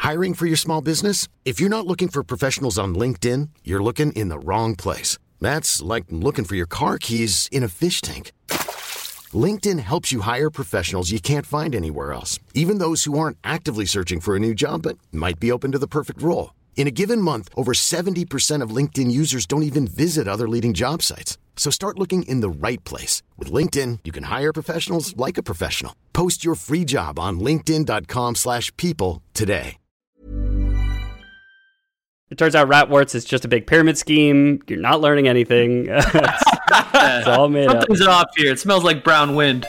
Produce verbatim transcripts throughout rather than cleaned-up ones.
Hiring for your small business? If you're not looking for professionals on LinkedIn, you're looking in the wrong place. That's like looking for your car keys in a fish tank. LinkedIn helps you hire professionals you can't find anywhere else, even those who aren't actively searching for a new job but might be open to the perfect role. In a given month, over seventy percent of LinkedIn users don't even visit other leading job sites. So start looking in the right place. With LinkedIn, you can hire professionals like a professional. Post your free job on linkedin.com slash people today. It turns out Ratwarts is just a big pyramid scheme. You're not learning anything. it's, it's all made up. Something's off here. It smells like brown wind.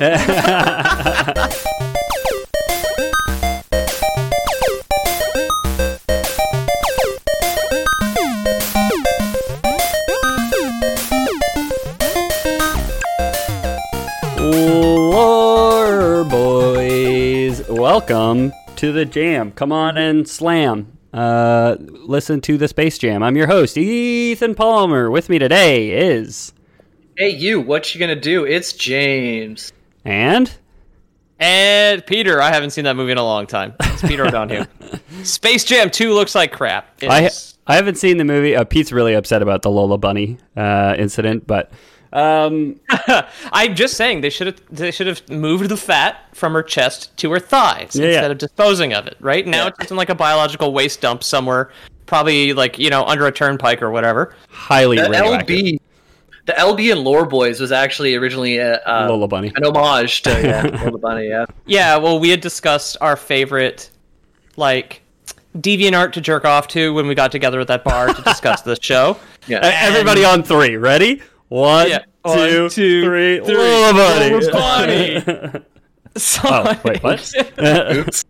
Lore boys, welcome to the jam. Come on and slam. Uh, listen to the Space Jam. I'm your host, Ethan Palmer. With me today is... Hey, you, what you gonna do? It's James. And? And Peter. I haven't seen that movie in a long time. It's Peter O'Donohue. Space Jam two looks like crap. I, I haven't seen the movie. Uh, Pete's really upset about the Lola Bunny uh, incident, but... Um, I'm just saying they should have they should have moved the fat from her chest to her thighs yeah, instead yeah. of disposing of it. Right now, yeah. it's just in like a biological waste dump somewhere, probably like you know under a turnpike or whatever. Highly the radioactive. L B, the L B and Lore Boys was actually originally a, uh, Lola Bunny, an homage to yeah, Lola Bunny. Yeah, yeah. Well, we had discussed our favorite like deviant art to jerk off to when we got together at that bar to discuss this show. Yeah, and everybody on three. Ready? One, yeah. two, One, two, three. three. Lola Bunny. Lola Bunny. Oh, wait, what? Oops.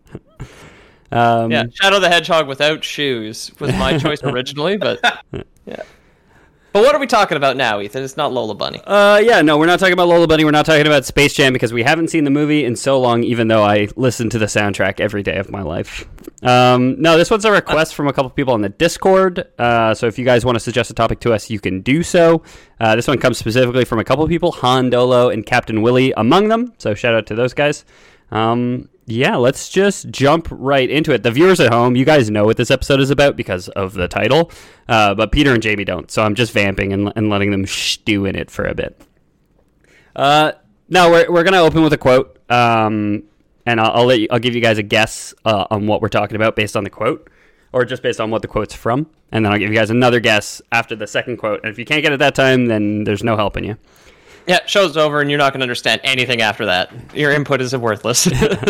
Um, yeah, Shadow the Hedgehog without shoes was my choice originally, but yeah. But what are we talking about now, Ethan? It's not Lola Bunny. Uh, yeah, no, we're not talking about Lola Bunny. We're not talking about Space Jam because we haven't seen the movie in so long, even though I listen to the soundtrack every day of my life. Um, no, this one's a request from a couple people on the Discord. Uh, so if you guys want to suggest a topic to us, you can do so. Uh, this one comes specifically from a couple people, Han Dolo and Captain Willie among them. So shout out to those guys. Um, yeah, let's just jump right into it. The viewers at home, you guys know what this episode is about because of the title, uh, but Peter and Jamie don't, so I'm just vamping and, and letting them stew in it for a bit. Uh, no, we're we're gonna open with a quote, um, and I'll I'll, let you, I'll give you guys a guess uh, on what we're talking about based on the quote, or just based on what the quote's from, and then I'll give you guys another guess after the second quote. And if you can't get it that time, then there's no helping you. Yeah, show's over, and you're not going to understand anything after that. Your input is worthless.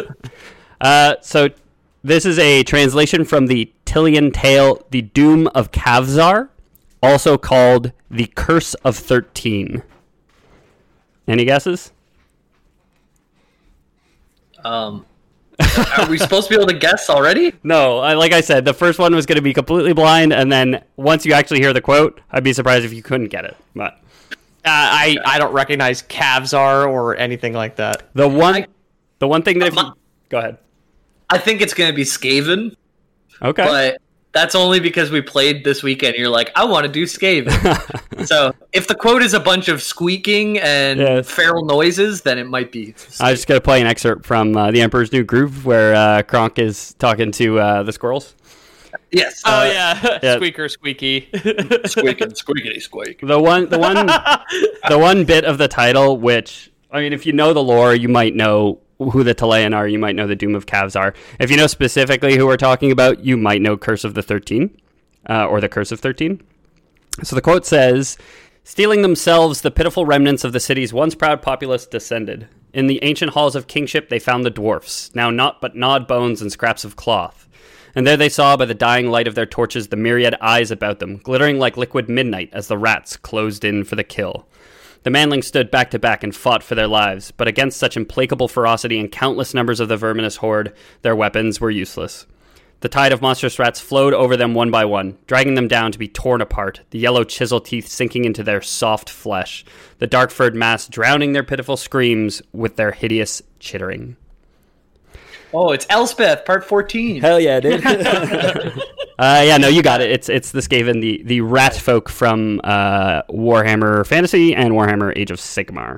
uh, so this is a translation from the Tilian tale, The Doom of Kavzar, also called The Curse of Thirteen. Any guesses? Um, are we supposed to be able to guess already? No, I, like I said, the first one was going to be completely blind, and then once you actually hear the quote, I'd be surprised if you couldn't get it, but... Uh, I, I don't recognize Kavzar or anything like that. The one I, the one thing that if you, go ahead. I think it's going to be Skaven. Okay. But that's only because we played this weekend. You're like, I want to do Skaven. So if the quote is a bunch of squeaking and yes. feral noises, then it might be Skaven. I was just going to play an excerpt from uh, The Emperor's New Groove where uh, Kronk is talking to uh, the squirrels. Yes. Oh uh, yeah. yeah. Squeaker, squeaky. Squeaking, squeakity, squeak. The one, the one, the one bit of the title, which I mean, if you know the lore, you might know who the Tilian are. You might know the Doom of Kavzar. If you know specifically who we're talking about, you might know Curse of the Thirteen, uh, or the Curse of Thirteen. So the quote says, "Stealing themselves, the pitiful remnants of the city's once proud populace descended. In the ancient halls of kingship, they found the dwarfs, now naught but gnawed bones and scraps of cloth. And there they saw by the dying light of their torches the myriad eyes about them, glittering like liquid midnight as the rats closed in for the kill. The manlings stood back to back and fought for their lives, but against such implacable ferocity and countless numbers of the verminous horde, their weapons were useless. The tide of monstrous rats flowed over them one by one, dragging them down to be torn apart, the yellow chisel teeth sinking into their soft flesh, the dark-furred mass drowning their pitiful screams with their hideous chittering." Oh, it's Elspeth, part fourteen. Hell yeah, dude. uh, yeah, no, you got it. It's it's the Skaven, the, the rat folk from uh, Warhammer Fantasy and Warhammer Age of Sigmar.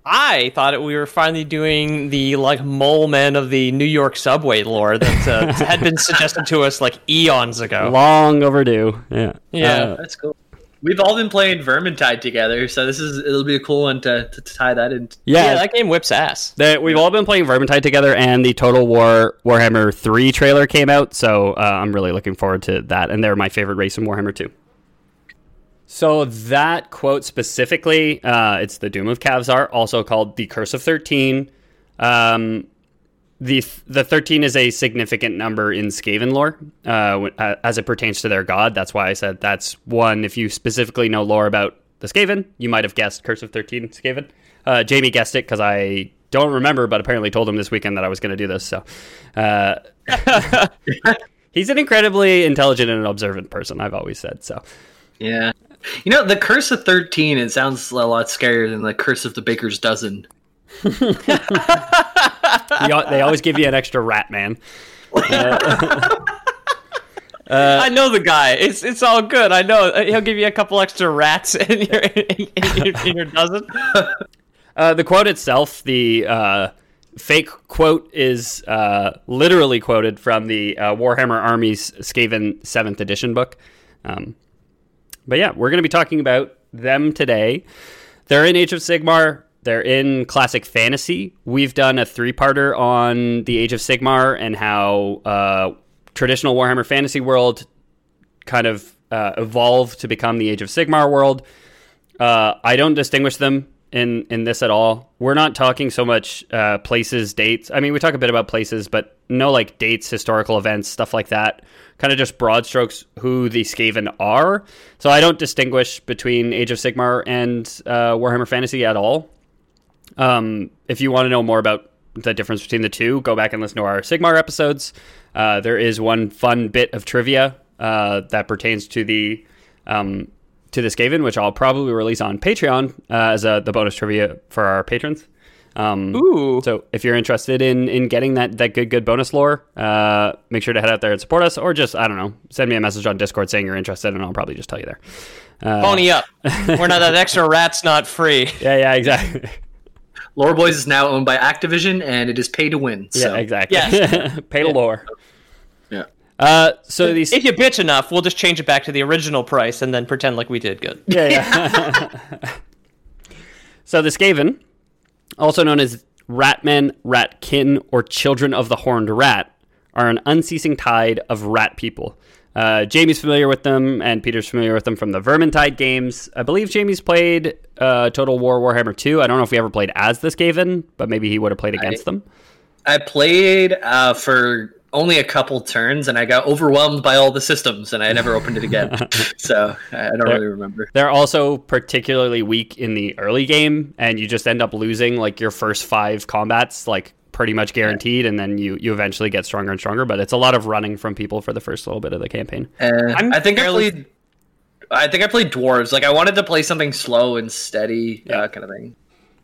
I thought it, we were finally doing the like mole men of the New York subway lore that uh, had been suggested to us like eons ago. Long overdue. Yeah. Yeah. Uh, That's cool. We've all been playing Vermintide together, so this is it'll be a cool one to, to tie that in. yeah. Yeah, that game whips ass. The, we've all been playing Vermintide together, and the Total War Warhammer three trailer came out, so uh, I'm really looking forward to that. And they're my favorite race in Warhammer two. So that quote specifically, uh, it's the Doom of Kavzar, also called the Curse of thirteen. Um, the the thirteen is a significant number in Skaven lore, uh, as it pertains to their god. That's why I said that's one. If you specifically know lore about the Skaven, you might have guessed Curse of thirteen Skaven. Uh, Jamie guessed it because I don't remember, but apparently told him this weekend that I was going to do this. So uh, he's an incredibly intelligent and observant person, I've always said. So Yeah. You know, the Curse of thirteen, it sounds a lot scarier than the Curse of the Baker's Dozen. you, they always give you an extra rat, man. Uh, I know the guy. It's it's all good. I know he'll give you a couple extra rats in your in, your, in your dozen. Uh, the quote itself, the uh, fake quote, is uh, literally quoted from the uh, Warhammer Armies Skaven seventh edition book. Um, but yeah, we're going to be talking about them today. They're in Age of Sigmar. They're in classic fantasy. We've done a three-parter on the Age of Sigmar and how uh, traditional Warhammer Fantasy world kind of uh, evolved to become the Age of Sigmar world. Uh, I don't distinguish them in, in this at all. We're not talking so much uh, places, dates. I mean, we talk a bit about places, but no like dates, historical events, stuff like that. Kind of just broad strokes who the Skaven are. So I don't distinguish between Age of Sigmar and uh, Warhammer Fantasy at all. Um, if you want to know more about the difference between the two, go back and listen to our Sigmar episodes. Uh, there is one fun bit of trivia uh, that pertains to the um, to the Skaven, which I'll probably release on Patreon uh, as a, the bonus trivia for our patrons. Um, Ooh! So if you're interested in, in getting that, that good good bonus lore, uh, make sure to head out there and support us, or just I don't know, send me a message on Discord saying you're interested, and I'll probably just tell you there. Uh, Pony up. We're not that extra rat's not free. Yeah, yeah, exactly. Lore Boys is now owned by Activision, and it is pay to win. So. Yeah, exactly. Yes. Pay to lore. Yeah. Uh, so these, If you bitch enough, we'll just change it back to the original price and then pretend like we did good. yeah, yeah. So the Skaven, also known as Ratmen, Ratkin, or Children of the Horned Rat, are an unceasing tide of rat people. Uh, Jamie's familiar with them, and Peter's familiar with them from the Vermintide games. I believe Jamie's played uh, Total War Warhammer two. I don't know if he ever played as the Skaven, but maybe he would have played against I, them. I played uh, for only a couple turns, and I got overwhelmed by all the systems, and I never opened it again. So I don't They're, really remember. They're also particularly weak in the early game, and you just end up losing like your first five combats, like pretty much guaranteed, and then you, you eventually get stronger and stronger. But it's a lot of running from people for the first little bit of the campaign. Uh, I'm I think fairly- I played. I think I played dwarves. Like I wanted to play something slow and steady, Yeah. uh, kind of thing.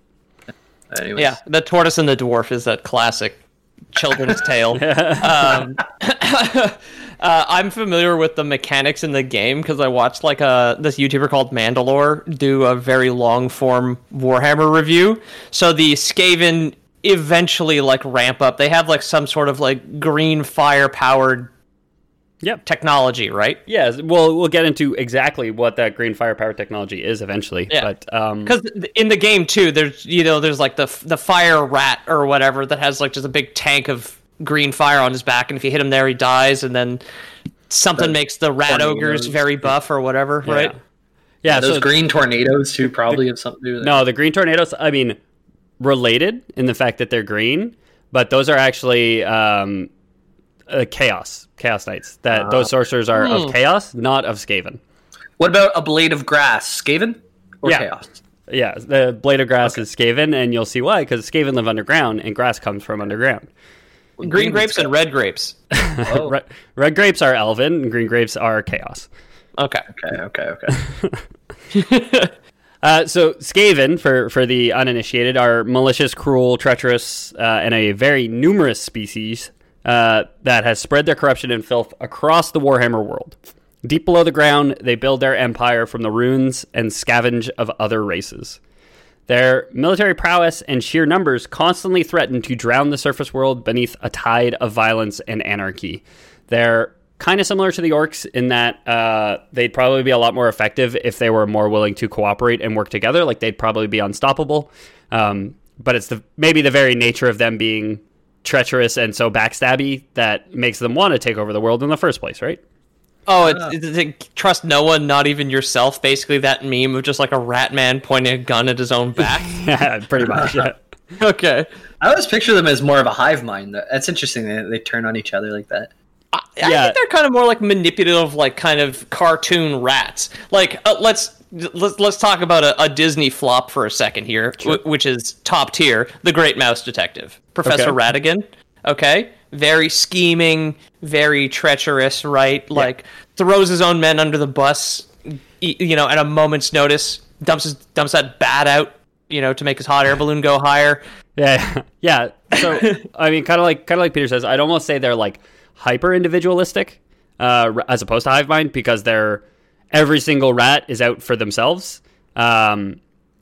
Anyways. Yeah, the tortoise and the dwarf is that classic children's tale. um, uh, I'm familiar with the mechanics in the game because I watched like a this YouTuber called Mandalore do a very long form Warhammer review. So the Skaven eventually like ramp up. They have like some sort of like green fire powered Yep. technology, right? Yeah, well, we'll get into exactly what that green firepower technology is eventually. Yeah. But um, Because in the game too, there's you know there's like the the fire rat or whatever that has like just a big tank of green fire on his back, and if you hit him there, he dies, and then something The makes the rat tornadoes. ogres very buff or whatever, yeah. right? Yeah, Those so green tornadoes too probably have something to do with it. no, the green tornadoes, I mean, related in the fact that they're green, but those are actually um, uh, chaos. Chaos Knights. That Ah. those sorcerers are Hmm. of chaos, not of Skaven. What about a blade of grass? Skaven or Yeah. chaos? Yeah, the blade of grass is Skaven, and you'll see why, because Skaven live underground, and grass comes from underground. Green grapes and red grapes. Oh, Red, red grapes are Elven, and green grapes are chaos. Okay. okay, okay, okay. Uh, so Skaven, for, for the uninitiated, are malicious, cruel, treacherous, uh, and a very numerous species uh, that has spread their corruption and filth across the Warhammer world. Deep below the ground, they build their empire from the runes and scavenge of other races. Their military prowess and sheer numbers constantly threaten to drown the surface world beneath a tide of violence and anarchy. They're kind of similar to the orcs in that uh, they'd probably be a lot more effective if they were more willing to cooperate and work together. Like, they'd probably be unstoppable. Um, but it's the maybe the very nature of them being treacherous and so backstabby that makes them want to take over the world in the first place, right? Oh, it's, it's, it's trust no one, not even yourself. Basically, that meme of just like a rat man pointing a gun at his own back. Yeah, pretty much. Yeah. Okay. I always picture them as more of a hive mind. That's interesting. They, they turn on each other like that. I, I Yeah. think they're kind of more like manipulative, like kind of cartoon rats. Like, uh, let's let's let's talk about a, a Disney flop for a second here, Sure. w- which is top tier: The Great Mouse Detective, Professor Okay. Ratigan. Okay, very scheming, very treacherous, right? Like throws his own men under the bus, y- you know, at a moment's notice. Dumps his, dumps that bat out, you know, to make his hot air balloon go higher. Yeah, yeah. So I mean, kind of like kind of like Peter says, I'd almost say they're like hyper individualistic, uh, as opposed to hive mind, because they're every single rat is out for themselves, um,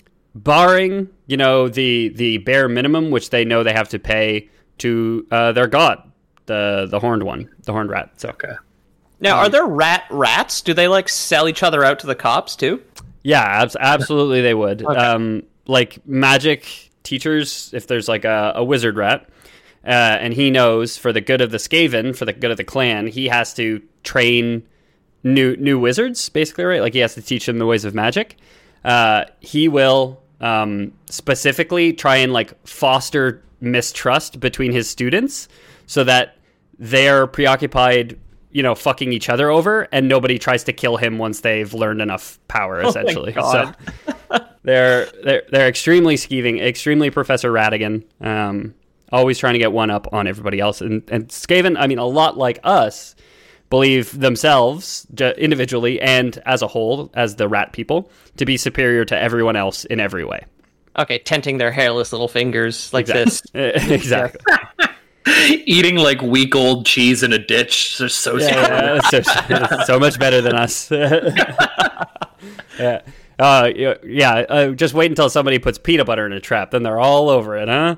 barring you know the the bare minimum, which they know they have to pay to uh, their god, the the horned one, the horned rat. So Okay. Now, are there rat rats? Do they like sell each other out to the cops too? yeah, abs- absolutely they would. Um, like magic teachers, if there's like a, a wizard rat. Uh, and he knows for the good of the Skaven, for the good of the clan, he has to train new new wizards, basically, right? Like he has to teach them the ways of magic. Uh, he will um, specifically try and like foster mistrust between his students so that they're preoccupied, you know, fucking each other over, and nobody tries to kill him once they've learned enough power, essentially. God. So they're they're they're extremely skeeving, extremely Professor Ratigan. Um, always trying to get one up on everybody else. And, and Skaven, I mean, a lot like us, believe themselves ju- individually and as a whole, as the rat people, to be superior to everyone else in every way. Okay, tenting their hairless little fingers like this. Exactly. Eating like week old cheese in a ditch. They're so Yeah, strong. yeah, it's so, it's so much better than us. Yeah. Uh, yeah, yeah uh, just wait until somebody puts peanut butter in a trap, then they're all over it, huh?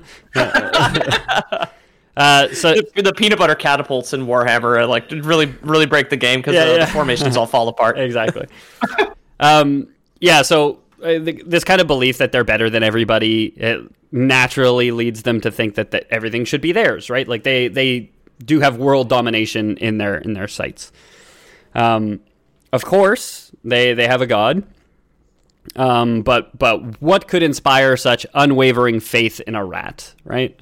uh, so The, the peanut butter catapults in Warhammer uh, like really really break the game because Yeah, the, yeah. the formations all fall apart. exactly. um, yeah, so uh, th- this kind of belief that they're better than everybody, it naturally leads them to think that, that everything should be theirs, right? Like they they do have world domination in their in their sights. Um, of course, they they have a god. Um, but but what could inspire such unwavering faith in a rat, right?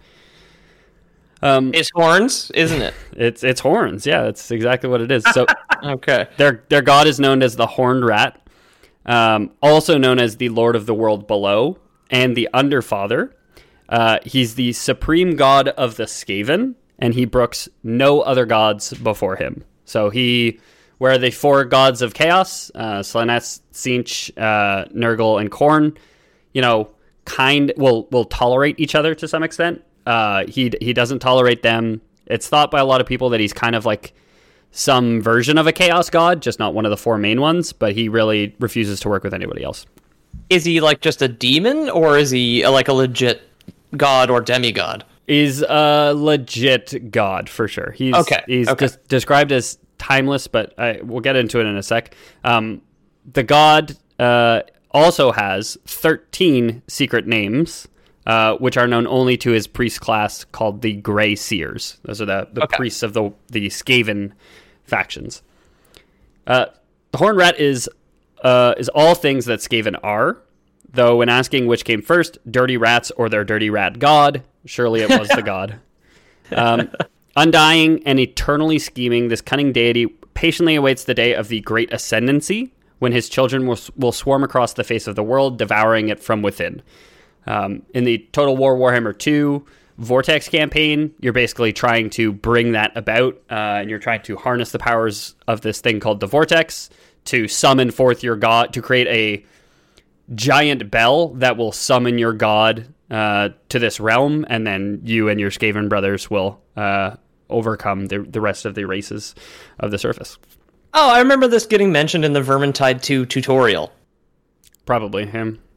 Um, It's horns, isn't it? it's it's horns, yeah, that's exactly what it is. So Okay. their their god is known as the Horned Rat, um, also known as the Lord of the World Below and the Underfather. Uh, he's the supreme god of the Skaven, and he brooks no other gods before him. So he. Where the four gods of chaos, uh, Slanesh, Tzeentch, uh, Nurgle, and Khorne, you know, kind will will tolerate each other to some extent. Uh, he he doesn't tolerate them. It's thought by a lot of people that he's kind of like some version of a chaos god, just not one of the four main ones. But he really refuses to work with anybody else. Is he like just a demon, or is he uh, like a legit god or demigod? Is a legit god for sure. He's Okay, He's okay. des- described as timeless, but I, we'll get into it in a sec. Um, the god uh, also has thirteen secret names, uh, which are known only to his priest class, called the Grey Seers. Those are the, the Okay. priests of the the Skaven factions. Uh, the Horned Rat is uh, is all things that Skaven are, though when asking which came first, dirty rats or their dirty rat god, surely it was the god. Um, Undying and eternally scheming, this cunning deity patiently awaits the day of the Great Ascendancy, when his children will, will swarm across the face of the world, devouring it from within. Um, in the Total War Warhammer two Vortex campaign, you're basically trying to bring that about, uh, and you're trying to harness the powers of this thing called the Vortex to summon forth your god, to create a giant bell that will summon your god uh, to this realm, and then you and your Skaven brothers will uh, overcome the, the rest of the races of the surface. Oh, I remember this getting mentioned in the Vermintide two tutorial. Probably him.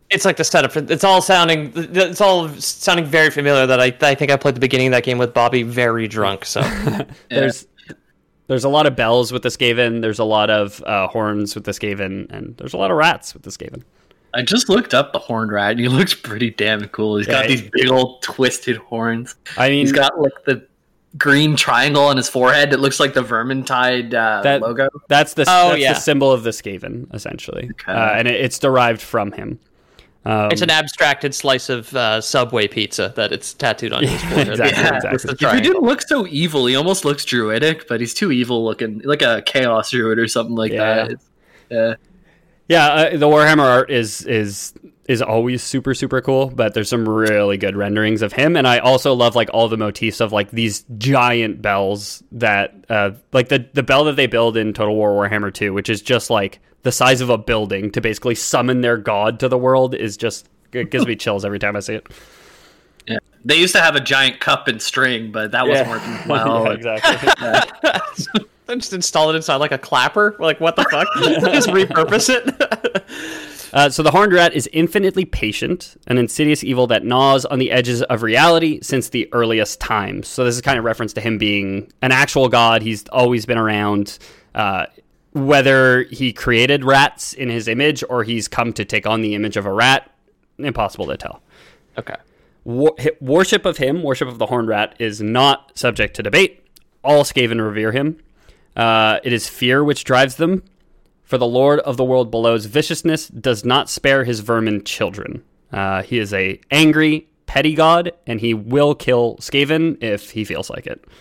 It's like the setup. For, it's all sounding. It's all sounding very familiar. That I, I think I played the beginning of that game with Bobby very drunk. So there's there's a lot of bells with the Skaven. There's a lot of uh, horns with the Skaven, and there's a lot of rats with the Skaven. I just looked up the horned rat, and he looks pretty damn cool. He's got yeah, these big old twisted horns. I mean, he's got like the green triangle on his forehead that looks like the Vermintide uh, that, logo. That's the oh, that's yeah. the symbol of the Skaven, essentially, okay. uh, and it, it's derived from him. Um, it's an abstracted slice of uh, Subway pizza that it's tattooed on his forehead. exactly, yeah, exactly. If he didn't look so evil, he almost looks druidic, but he's too evil looking, like a chaos druid or something like yeah. that. It's, yeah, yeah. Uh, the Warhammer art is is is always super super cool, but there's some really good renderings of him, and I also love like all the motifs of like these giant bells that, uh, like the the bell that they build in Total War Warhammer two, which is just like the size of a building to basically summon their god to the world, is just, it gives me chills every time I see it. Yeah, they used to have a giant cup and string, but that wasn't yeah. working well. yeah, exactly. yeah. They just install it inside like a clapper. Like, what the fuck? Just repurpose it. uh, so the Horned Rat is infinitely patient, an insidious evil that gnaws on the edges of reality since the earliest times. So this is kind of reference to him being an actual god. He's always been around. Uh, Whether he created rats in his image or he's come to take on the image of a rat, impossible to tell. Okay. War- worship of him, worship of the Horned Rat, is not subject to debate. All Skaven revere him. Uh, it is fear which drives them. For the Lord of the world below's viciousness does not spare his vermin children. Uh, he is a angry, petty god, and he will kill Skaven if he feels like it.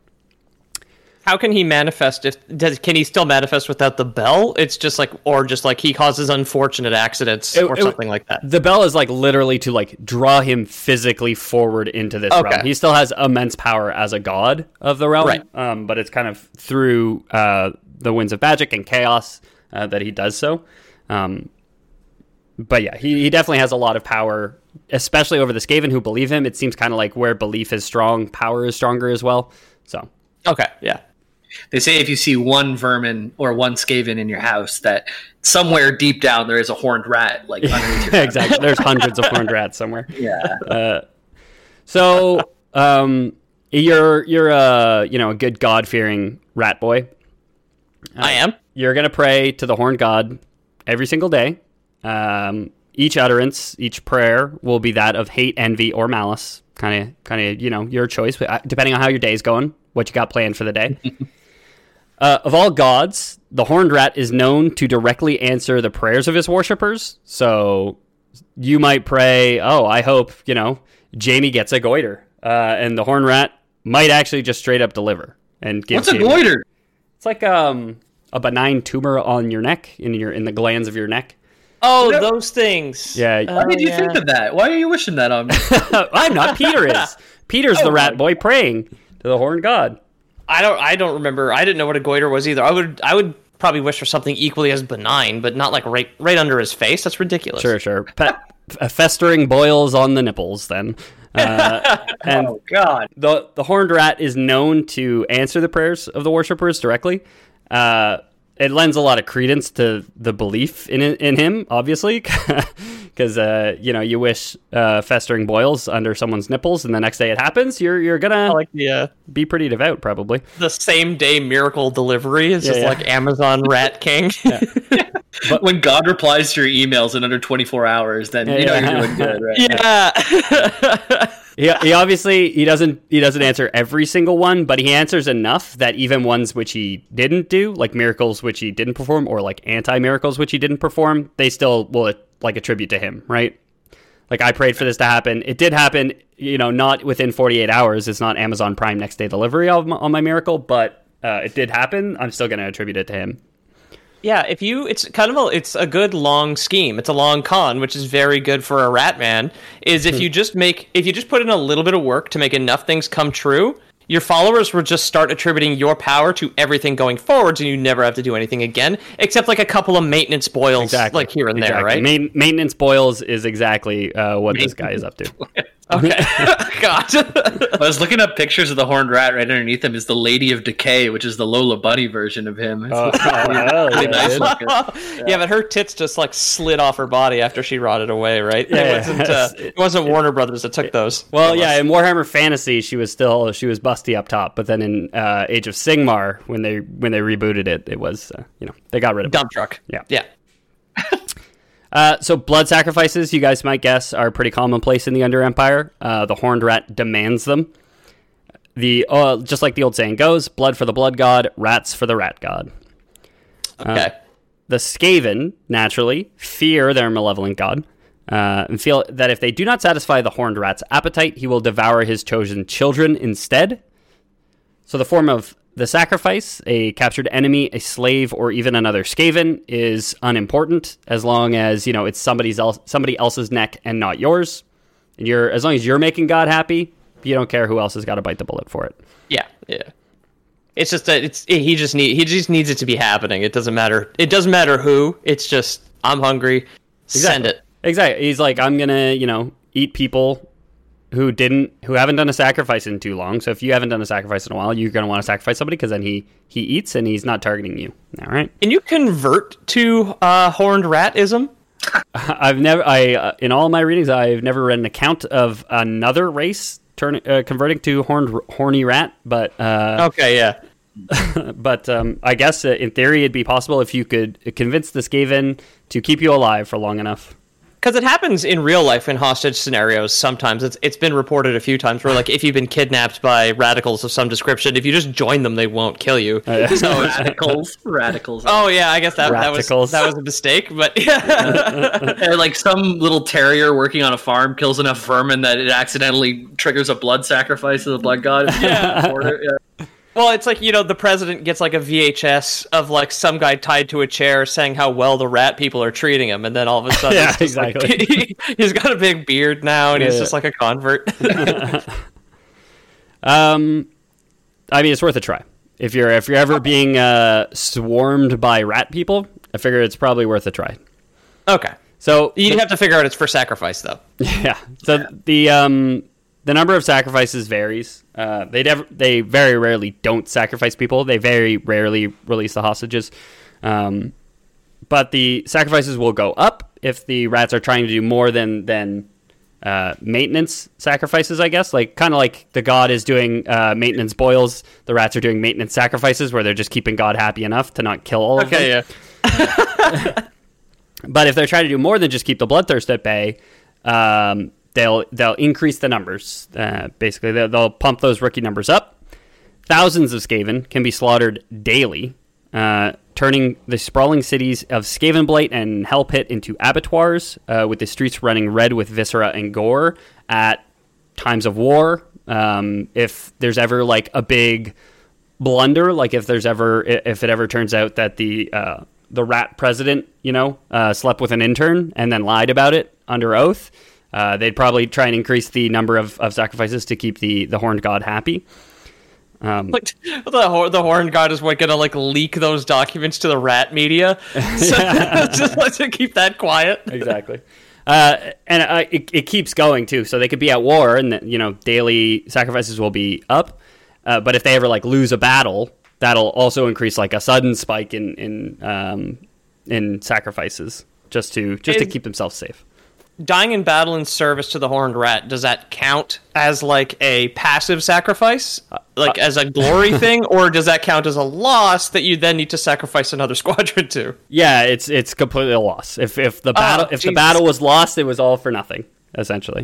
How can he manifest if does can he still manifest without the bell? It's just like, or just like he causes unfortunate accidents it, or it, something like that. The bell is like literally to like draw him physically forward into this okay. realm. He still has immense power as a god of the realm, right. um, but it's kind of through uh, the winds of magic and chaos uh, that he does so. Um, but yeah, he, he definitely has a lot of power, especially over the Skaven who believe him. It seems kind of like where belief is strong, power is stronger as well. So okay, yeah. They say if you see one vermin or one Skaven in your house, that somewhere deep down there is a horned rat, like underneath your exactly. There's hundreds of horned rats somewhere. Yeah. Uh, so um, you're you're a you know a good God fearing rat boy. Uh, I am. You're gonna pray to the horned god every single day. Um, each utterance, each prayer will be that of hate, envy, or malice. Kind of, kind of, you know, your choice, depending on how your day's going, what you got planned for the day. Uh, of all gods, the Horned Rat is known to directly answer the prayers of his worshippers. So you might pray, oh, I hope, you know, Jamie gets a goiter. Uh, and the Horned Rat might actually just straight up deliver. And give What's a Jamie. goiter? It's like um, a benign tumor on your neck, in your in the glands of your neck. Oh, You know- those things. Yeah. Why did you yeah. think of that? Why are you wishing that on me? I'm not. Peter is. Peter's Oh the rat my- boy praying to the Horned God. I don't. I don't remember. I didn't know what a goiter was either. I would. I would probably wish for something equally as benign, but not like right, right under his face. That's ridiculous. Sure, sure. Pe- festering boils on the nipples, then. Uh, and Oh God! the the Horned Rat is known to answer the prayers of the worshippers directly. Uh, it lends a lot of credence to the belief in in him, obviously, because uh, you know you wish uh, festering boils under someone's nipples, and the next day it happens. You're you're I gonna like the uh, be pretty devout, probably. the same day miracle delivery is Yeah, just yeah. like Amazon Rat King. But when God replies to your emails in under twenty-four hours, then you know Yeah. you're doing good, right? yeah. He, he obviously he doesn't he doesn't answer every single one, but he answers enough that even ones which he didn't do, like miracles which he didn't perform, or like anti-miracles which he didn't perform, they still will like attribute to him, right? Like I prayed for this to happen, it did happen, you know, not within forty-eight hours. It's not Amazon Prime next day delivery on my, on my miracle, but uh, it did happen. I'm still going to attribute it to him. Yeah, if you, it's kind of a, it's a good long scheme. It's a long con, which is very good for a rat man. Is if you just make, if you just put in a little bit of work to make enough things come true, your followers will just start attributing your power to everything going forwards, and you never have to do anything again, except like a couple of maintenance boils, Exactly. like here and exactly. there, right? Main, maintenance boils is exactly uh, what this guy is up to. Okay. God. I was looking up pictures of the horned rat. Right underneath him is the Lady of Decay, which is the Lola Bunny version of him. It's Oh, hell really yeah, nice dude. looking. yeah. yeah, but her tits just like slid off her body after she rotted away, right? Yeah. It wasn't. Uh, it wasn't Warner Brothers that took those. Well, from yeah, us. in Warhammer Fantasy, she was still she was busty up top, but then in uh, Age of Sigmar, when they when they rebooted it, it was uh, you know they got rid of it. Dump truck. Yeah. Yeah. Uh, so blood sacrifices, you guys might guess, are pretty commonplace in the Under Empire. Uh, the Horned Rat demands them. The uh, just like the old saying goes, blood for the blood god, rats for the rat god. Okay. The Skaven, naturally, fear their malevolent god, uh, and feel that if they do not satisfy the Horned Rat's appetite, he will devour his chosen children instead. So the form of the sacrifice, a captured enemy, a slave, or even another Skaven, is unimportant as long as, you know, it's somebody's else, somebody else's neck and not yours. And you're as long as you're making God happy, you don't care who else has got to bite the bullet for it. Yeah. Yeah. It's just that it's he just need he just needs it to be happening. It doesn't matter. It doesn't matter who. It's just I'm hungry. Send it. Exactly. He's like, I'm gonna, you know, eat people who didn't, who haven't done a sacrifice in too long. So if you haven't done a sacrifice in a while, you're gonna want to sacrifice somebody because then he he eats and he's not targeting you. All right. Can you convert to uh, horned ratism? I've never, I uh, in all my readings, I've never read an account of another race turning uh, converting to horned horny rat, but uh, Okay. Yeah. but um, I guess uh, in theory it'd be possible if you could convince the Skaven to keep you alive for long enough. Because it happens in real life in hostage scenarios sometimes. It's It's been reported a few times where, like, if you've been kidnapped by radicals of some description, if you just join them, they won't kill you. Oh, yeah. So it's, Radicals, radicals. oh, yeah, I guess that, that, was, Radicals. that was a mistake. But, yeah. And, like some little terrier working on a farm kills enough vermin that it accidentally triggers a blood sacrifice to the blood god. Yeah. yeah. Well, it's like, you know, the president gets, like, a V H S of, like, some guy tied to a chair saying how well the rat people are treating him. And then all of a sudden, Yeah, it's just like- exactly. he's got a big beard now, and he's Yeah. just like a convert. Um, I mean, it's worth a try. If you're if you're ever being uh, swarmed by rat people, I figure it's probably worth a try. Okay. So You'd have to figure out it's for sacrifice, though. yeah, so the um the number of sacrifices varies. Uh, they never they very rarely don't sacrifice people. They very rarely release the hostages. Um, but the sacrifices will go up if the rats are trying to do more than than uh, maintenance sacrifices, I guess. Like kind of like the god is doing uh, maintenance boils. The rats are doing maintenance sacrifices where they're just keeping God happy enough to not kill all of them. Okay, yeah. But if they're trying to do more than just keep the bloodthirst at bay, um, they'll they'll increase the numbers. Uh, basically, they'll, they'll pump those rookie numbers up. Thousands of Skaven can be slaughtered daily, uh, turning the sprawling cities of Skavenblight and Hellpit into abattoirs, uh, with the streets running red with viscera and gore at times of war. Um, if there's ever like a big blunder, like if there's ever if it ever turns out that the uh, the rat president, you know, uh, slept with an intern and then lied about it under oath, uh, they'd probably try and increase the number of, of sacrifices to keep the, the horned god happy. Um, Like the hor- the horned god is what gonna like leak those documents to the rat media, so just like to keep that quiet. exactly. Uh, and uh, it, it keeps going too. So they could be at war, and the, you know, daily sacrifices will be up. Uh, but if they ever like lose a battle, that'll also increase like a sudden spike in in um, in sacrifices just to just to Is- keep themselves safe. Dying in battle in service to the horned rat, does that count as like a passive sacrifice, like as a glory thing, or does that count as a loss that you then need to sacrifice another squadron to? Yeah, it's it's completely a loss. If if the battle if the Jesus. battle was lost, it was all for nothing, essentially.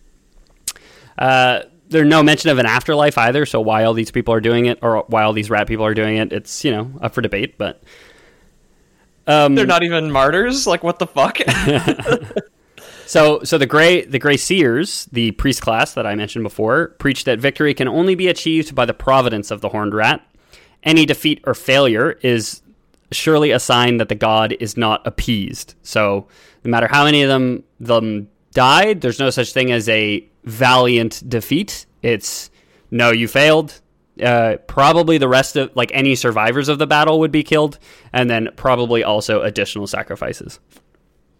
Uh, there's no mention of an afterlife either. So why all these people are doing it, or why all these rat people are doing it, it's, you know, up for debate. But um, They're not even martyrs. Like, what the fuck? So, so the gray the gray seers, the priest class that I mentioned before, preach that victory can only be achieved by the providence of the horned rat. Any defeat or failure is surely a sign that the god is not appeased. So, no matter how many of them them died, there's no such thing as a valiant defeat. It's no, you failed. Uh, probably the rest of like any survivors of the battle would be killed, and then probably also additional sacrifices.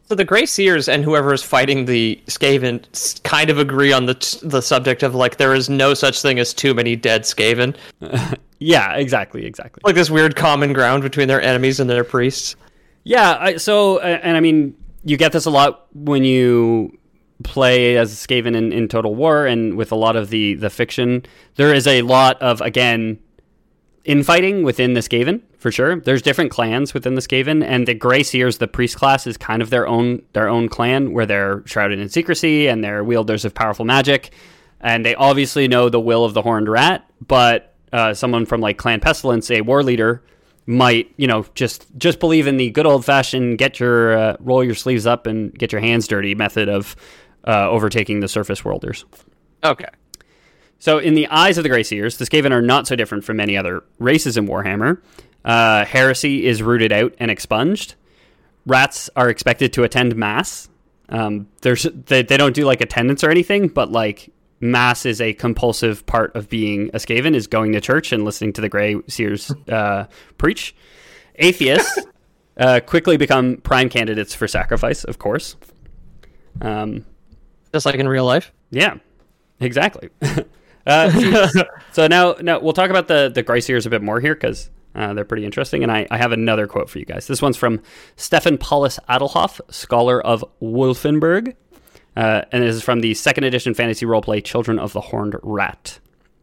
So the Grey Seers and whoever is fighting the Skaven s- kind of agree on the t- the subject of like there is no such thing as too many dead Skaven. Yeah, exactly, exactly. Like this weird common ground between their enemies and their priests. Yeah, I, so, uh, and I mean, you get this a lot when you play as Skaven in, in Total War, and with a lot of the, the fiction, there is a lot of, again, infighting within the Skaven, for sure. There's different clans within the Skaven, and the Grey Seers, the priest class, is kind of their own their own clan, where they're shrouded in secrecy, and they're wielders of powerful magic, and they obviously know the will of the Horned Rat, but uh, someone from, like, Clan Pestilence, a war leader, might, you know, just just believe in the good old-fashioned get your, uh, roll your sleeves up and get your hands dirty method of uh, overtaking the surface worlders. Okay. So in the eyes of the Grey Seers, the Skaven are not so different from many other races in Warhammer. Uh, heresy is rooted out and expunged. Rats are expected to attend Mass. Um, there's they, they don't do like attendance or anything, but like Mass is a compulsive part of being a Skaven, is going to church and listening to the Grey Seers uh, preach. Atheists uh, quickly become prime candidates for sacrifice, of course. Um, Just like in real life? Yeah, exactly. Uh, so now, now we'll talk about the the Grey Seers a bit more here because uh, they're pretty interesting, and I, I have another quote for you guys. This one's from Stefan Paulus Adelhoff, scholar of Wolfenburg, uh, and this is from the second edition fantasy roleplay Children of the Horned Rat.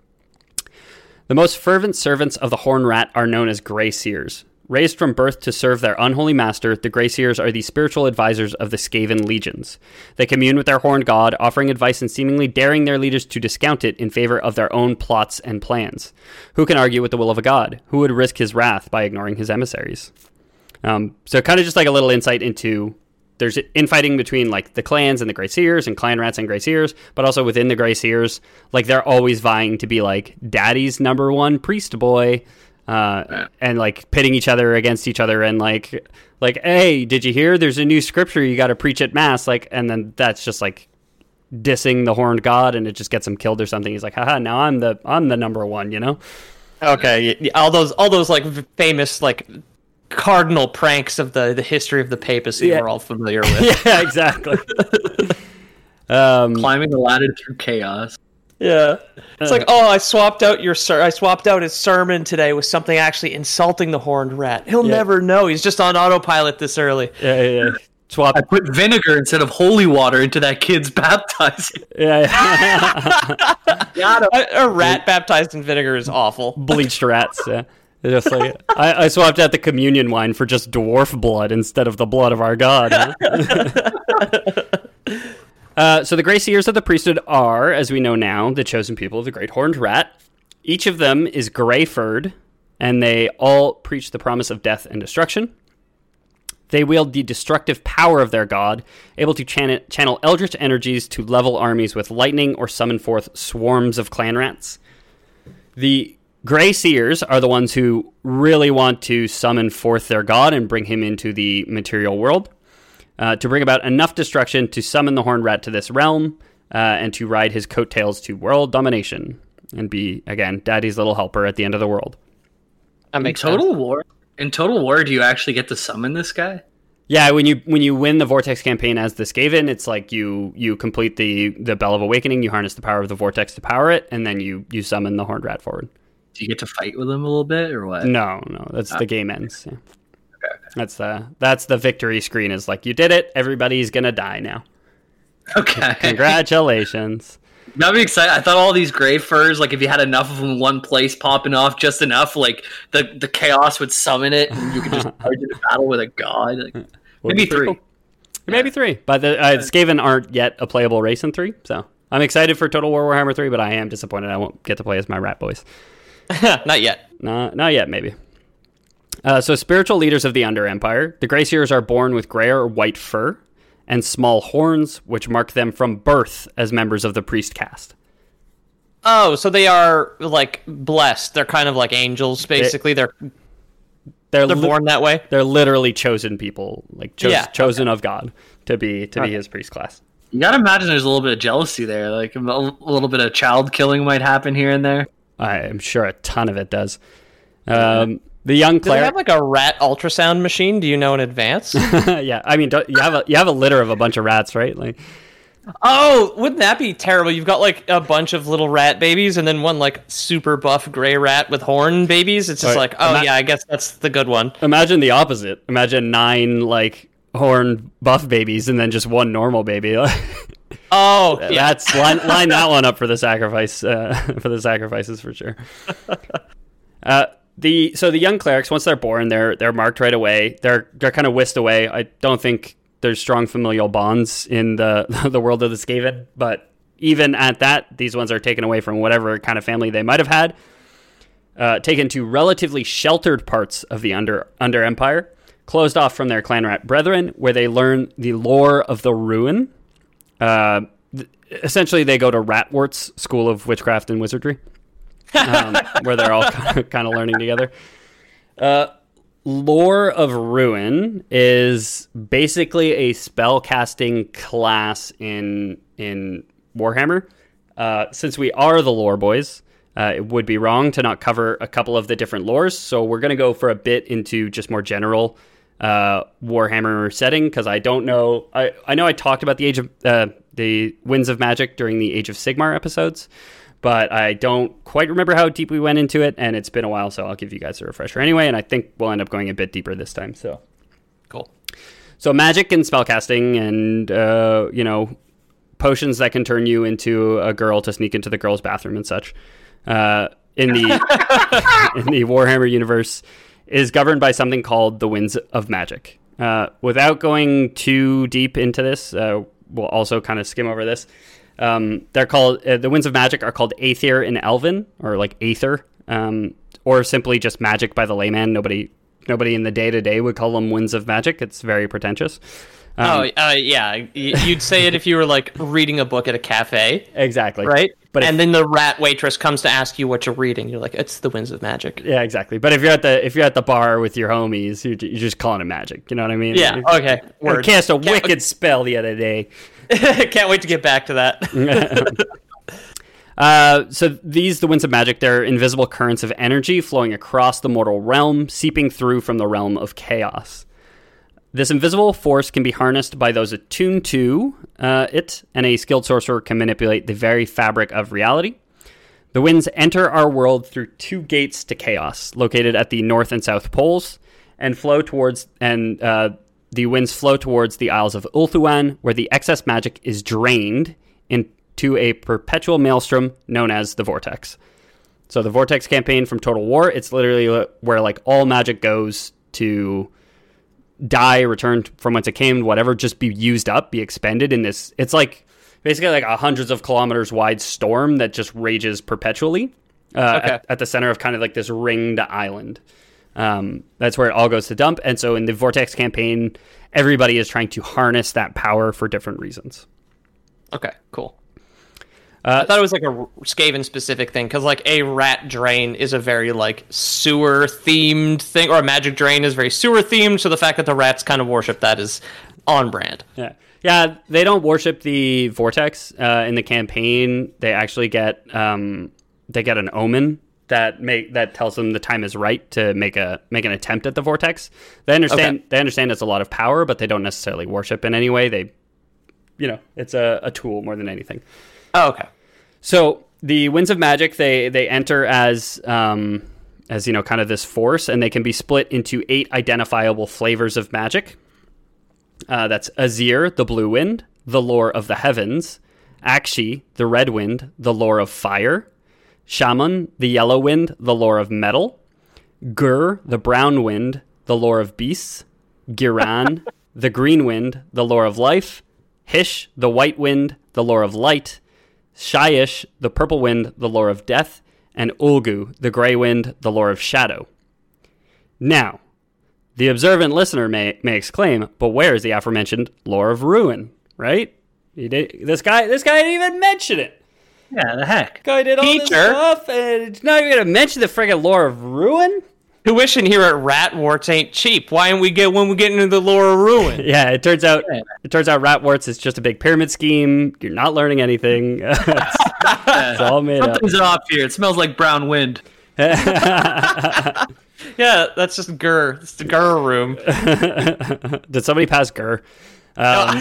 The most fervent servants of the Horned Rat are known as Grey Seers. Raised from birth to serve their unholy master, the Grey Seers are the spiritual advisors of the Skaven legions. They commune with their horned god, offering advice and seemingly daring their leaders to discount it in favor of their own plots and plans. Who can argue with the will of a god? Who would risk his wrath by ignoring his emissaries? Um, so kind of just like a little insight into, there's infighting between like the clans and the Grey Seers and clan rats and Grey Seers, but also within the Grey Seers, like they're always vying to be like daddy's number one priest boy. Uh, and like pitting each other against each other, and like, like, hey, did you hear? There's a new scripture you got to preach at mass, like, and then that's just like dissing the horned god, and it just gets him killed or something. He's like, haha, now I'm the I'm the number one, you know? Okay, yeah, all those all those like famous like cardinal pranks of the the history of the papacy Yeah. we're all familiar with. Yeah, exactly. um, Climbing the ladder through chaos. Yeah, it's like, oh, I swapped out your ser- I swapped out his sermon today with something actually insulting the horned rat. He'll Yeah. never know. He's just on autopilot this early. yeah, yeah, yeah. Swap. I put vinegar instead of holy water into that kid's baptizing. Yeah, yeah. Got him. A, a rat baptized in vinegar is awful. Bleached rats. Yeah. They're just like, I, I swapped out the communion wine for just dwarf blood instead of the blood of our god. Huh? Uh, so the Grey Seers of the priesthood are, as we know now, the chosen people of the Great Horned Rat. Each of them is grey-furred, and they all preach the promise of death and destruction. They wield the destructive power of their god, able to chan- channel eldritch energies to level armies with lightning or summon forth swarms of clan rats. The Grey Seers are the ones who really want to summon forth their god and bring him into the material world. Uh, to bring about enough destruction to summon the Horned Rat to this realm, uh, and to ride his coattails to world domination, and be, again, daddy's little helper at the end of the world. That In makes Total sense. War, in Total War, do you actually get to summon this guy? Yeah, when you when you win the Vortex campaign as the Skaven, it's like you you complete the, the Bell of Awakening, you harness the power of the Vortex to power it, and then you, you summon the Horned Rat forward. Do you get to fight with him a little bit, or what? No, no, that's the game ends. Yeah. Okay, okay. That's the that's the victory screen. Is like, you did it. Everybody's gonna die now. Okay. Congratulations. That'd be exciting. I thought all these gray furs, like if you had enough of them in one place popping off just enough, like the, the chaos would summon it, and you could just charge into battle with a god. Like, maybe be pretty three. cool. Maybe three. But the uh, Skaven aren't yet a playable race in three, so I'm excited for Total War Warhammer three, but I am disappointed I won't get to play as my rat boys. Not yet. No, not yet, maybe. Uh, so, spiritual leaders of the Under Empire, the Grey Seers are born with gray or white fur and small horns, which mark them from birth as members of the priest caste. Oh, so they are like blessed. They're kind of like angels, basically. They're They're they're li- born that way. They're literally chosen people, like cho- Yeah, chosen of God to be to Okay. be his priest class. You gotta imagine there's a little bit of jealousy there. Like a, a little bit of child killing might happen here and there. I am sure a ton of it does. Um, The young Do they cleric. have like a rat ultrasound machine? Do you know in advance? Yeah, I mean, don't, you have a you have a litter of a bunch of rats, right? Like, Oh, wouldn't that be terrible? You've got like a bunch of little rat babies and then one like super buff gray rat with horn babies. It's just Right. like, oh Ima- yeah, I guess that's the good one. imagine the opposite. Imagine nine like horn buff babies and then just one normal baby. Oh, yeah. That's line, line that one up for the sacrifice uh, for the sacrifices for sure. Uh, the so the young clerics, once they're born, they're they're marked right away. They're they're kind of whisked away. I don't think there's strong familial bonds in the the world of the Skaven, but even at that, these ones are taken away from whatever kind of family they might have had, uh, taken to relatively sheltered parts of the Under Under Empire, closed off from their clan rat brethren, where they learn the lore of the Ruin. Uh, th- essentially, they go to Ratwort's School of Witchcraft and Wizardry, um, where they're all kind of learning together. Uh, Lore of Ruin is basically a spellcasting class in in Warhammer. Uh, since we are the lore boys, uh, it would be wrong to not cover a couple of the different lores. So we're going to go for a bit into just more general uh, Warhammer setting, because I don't know. I, I know I talked about the Age of uh, the Winds of Magic during the Age of Sigmar episodes, but I don't quite remember how deep we went into it, and it's been a while, so I'll give you guys a refresher anyway, and I think we'll end up going a bit deeper this time. So, Cool. so magic and spellcasting and, uh, you know, potions that can turn you into a girl to sneak into the girl's bathroom and such, uh, in the in the Warhammer universe is governed by something called the Winds of Magic. Uh, without going too deep into this, uh, we'll also kind of skim over this. Um, they're called uh, the Winds of Magic are called Aether in Elven, or like Aether, um, or simply just magic by the layman. Nobody, nobody in the day to day would call them Winds of Magic. It's very pretentious. Um, oh, uh, yeah. Y- You'd say it if you were like reading a book at a cafe, exactly. right? But and if- then the rat waitress comes to ask you what you're reading. You're like, it's the Winds of Magic. Yeah, exactly. But if you're at the if you're at the bar with your homies, you're, you're just calling it magic. You know what I mean? Yeah. Okay. I Word. cast a Can't- wicked spell the other day. Can't wait to get back to that. Uh, so these, the Winds of Magic, they're invisible currents of energy flowing across the mortal realm, seeping through from the realm of chaos. This invisible force can be harnessed by those attuned to uh, it, and a skilled sorcerer can manipulate the very fabric of reality. The winds enter our world through two gates to chaos, located at the north and south poles, and flow towards and uh, the winds flow towards the Isles of Ulthuan, where the excess magic is drained into a perpetual maelstrom known as the Vortex. So the Vortex campaign from Total War, it's literally where like all magic goes to die, return from whence it came, whatever, just be used up, be expended in this. It's like basically like a hundreds of kilometers wide storm that just rages perpetually uh, Okay. at, at the center of kind of like this ringed island. Um, that's where it all goes to dump. And so in the Vortex campaign, everybody is trying to harness that power for different reasons. Okay, cool. Uh, I thought it was like a Skaven specific thing, because like a rat drain is a very like sewer themed thing, or a magic drain is very sewer themed. So the fact that the rats kind of worship that is on brand. Yeah, yeah. They don't worship the Vortex uh, in the campaign. They actually get um, they get an omen that make that tells them the time is right to make a make an attempt at the Vortex. They understand Okay. they understand it's a lot of power, but they don't necessarily worship in any way. They, you know, it's a, a tool more than anything. Oh, okay. So the Winds of Magic, they they enter as um, as you know, kind of this force, and they can be split into eight identifiable flavors of magic. Uh, that's Azir, the blue wind, the lore of the heavens; Akshi, the red wind, the lore of fire; Shaman, the yellow wind, the lore of metal; Gur, the brown wind, the lore of beasts; Giran, the green wind, the lore of life; Hish, the white wind, the lore of light; Shyish, the purple wind, the lore of death; and Ulgu, the gray wind, the lore of shadow. Now, the observant listener may, may exclaim, but where is the aforementioned lore of ruin, right? He did, this guy this guy didn't even mention it. Yeah, the heck. Guy did all this Teacher. stuff, and it's not even going to mention the friggin' lore of ruin? Tuition here at Ratwarts ain't cheap. Why don't we get when we get into the lore of ruin? Yeah, it turns out Yeah. it turns out Ratwarts is just a big pyramid scheme. You're not learning anything. it's, it's all made up. Something's off here. It smells like brown wind. Yeah, that's just Gur. It's the Gur room. Did somebody pass Gur? Um,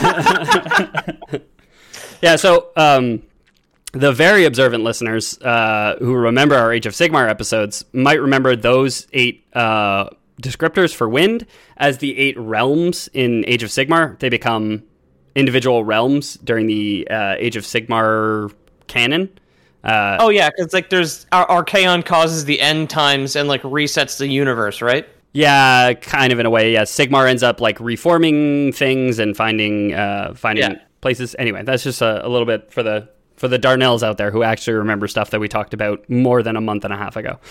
yeah, so um, the very observant listeners uh, who remember our Age of Sigmar episodes might remember those eight uh, descriptors for wind as the eight realms in Age of Sigmar. They become individual realms during the uh, Age of Sigmar canon. Uh, oh yeah, because like there's Ar- Archaon causes the end times and like resets the universe, right? Yeah, kind of in a way. Yeah, Sigmar ends up like reforming things and finding uh, finding Yeah. places. Anyway, that's just a, a little bit for the for the Darnells out there who actually remember stuff that we talked about more than a month and a half ago.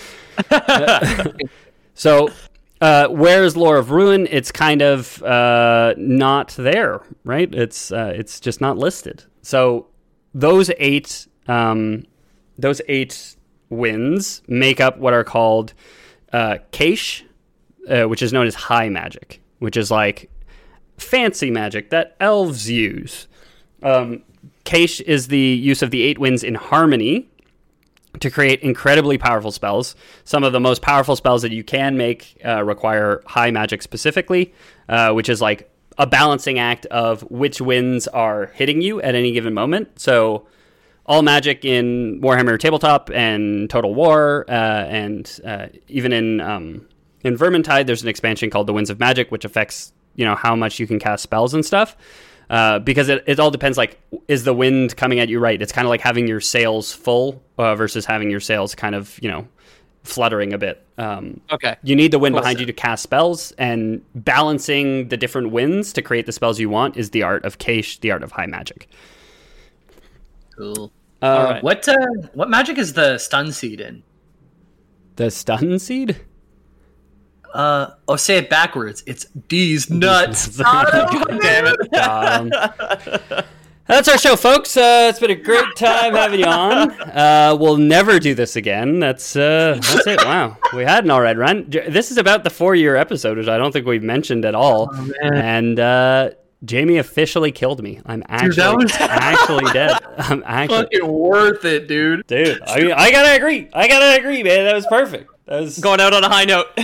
So, uh, where's Lore of Ruin? It's kind of uh, not there, right? It's uh, it's just not listed. So those eight um, those eight winds make up what are called uh, Keish. Uh, which is known as high magic, which is like fancy magic that elves use. Um, Keish is the use of the eight winds in harmony to create incredibly powerful spells. Some of the most powerful spells that you can make uh, require high magic specifically, uh, which is like a balancing act of which winds are hitting you at any given moment. So all magic in Warhammer Tabletop and Total War, uh, and uh, even in... Um, In Vermintide, there's an expansion called the Winds of Magic, which affects, you know, how much you can cast spells and stuff. Uh, because it, it all depends, like, is the wind coming at you right? It's kind of like having your sails full uh, versus having your sails kind of, you know, fluttering a bit. Um, Okay. You need the wind Cool. behind you to cast spells, and balancing the different winds to create the spells you want is the art of Keish, the art of high magic. Cool. Uh, Uh, right. What uh, what magic is the stun seed in? The stun seed? Uh, oh, say it backwards. It's D's nuts. God damn it. Um, that's our show, folks. Uh, it's been a great time having you on. Uh, we'll never do this again. That's uh, that's it. Wow. We had an all right run. J- This is about the four-year episode, which I don't think we've mentioned at all. Oh, man. And uh, Jamie officially killed me. I'm actually, that was- actually dead. I'm actually... Fucking worth it, dude. Dude, I mean, I gotta agree. I gotta agree, man. That was perfect. That was... Going out on a high note.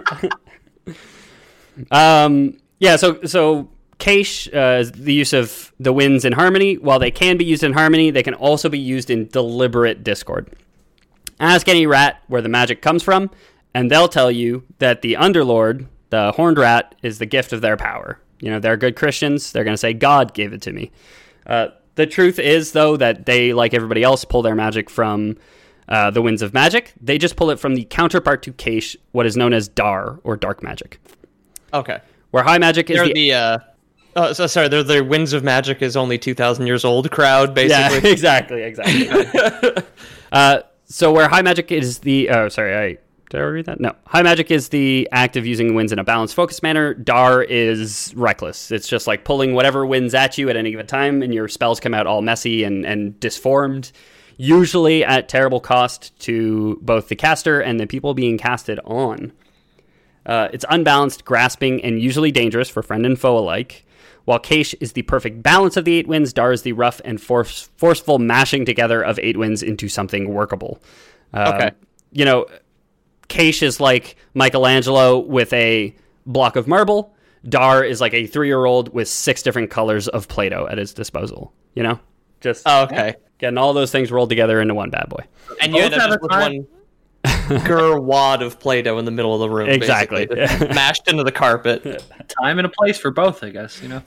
Um, yeah, so so Keish uh, is the use of the winds in harmony. While they can be used in harmony, they can also be used in deliberate discord. Ask any rat where the magic comes from, and they'll tell you that the Underlord, the horned rat, is the gift of their power. You know, they're good Christians. They're going to say, God gave it to me. Uh, the truth is, though, that they, like everybody else, pull their magic from uh, the winds of magic. They just pull it from the counterpart to Keish, what is known as Dar, or dark magic. Okay. Where high magic is They're the... the, uh, oh, so sorry, they're the Winds of Magic is only two thousand years old crowd, Yeah, basically. exactly, exactly. uh, so where high magic is the... Oh, sorry, I... Did I read that? No. High magic is the act of using winds in a balanced, focused manner. Dar is reckless. It's just like pulling whatever winds at you at any given time, and your spells come out all messy and, and disformed, usually at terrible cost to both the caster and the people being casted on. Uh, it's unbalanced, grasping, and usually dangerous for friend and foe alike. While Keish is the perfect balance of the eight winds, Dar is the rough and force, forceful mashing together of eight winds into something workable. Um, Okay. You know, Keish is like Michelangelo with a block of marble. Dar is like a three-year-old with six different colors of Play-Doh at his disposal. You know? Just Oh, okay. getting all those things rolled together into one bad boy. And you Both end up have just a with time- one gur wad of Play-Doh in the middle of the room. Exactly. basically, just mashed into the carpet. Time and a place for both, I guess. You know.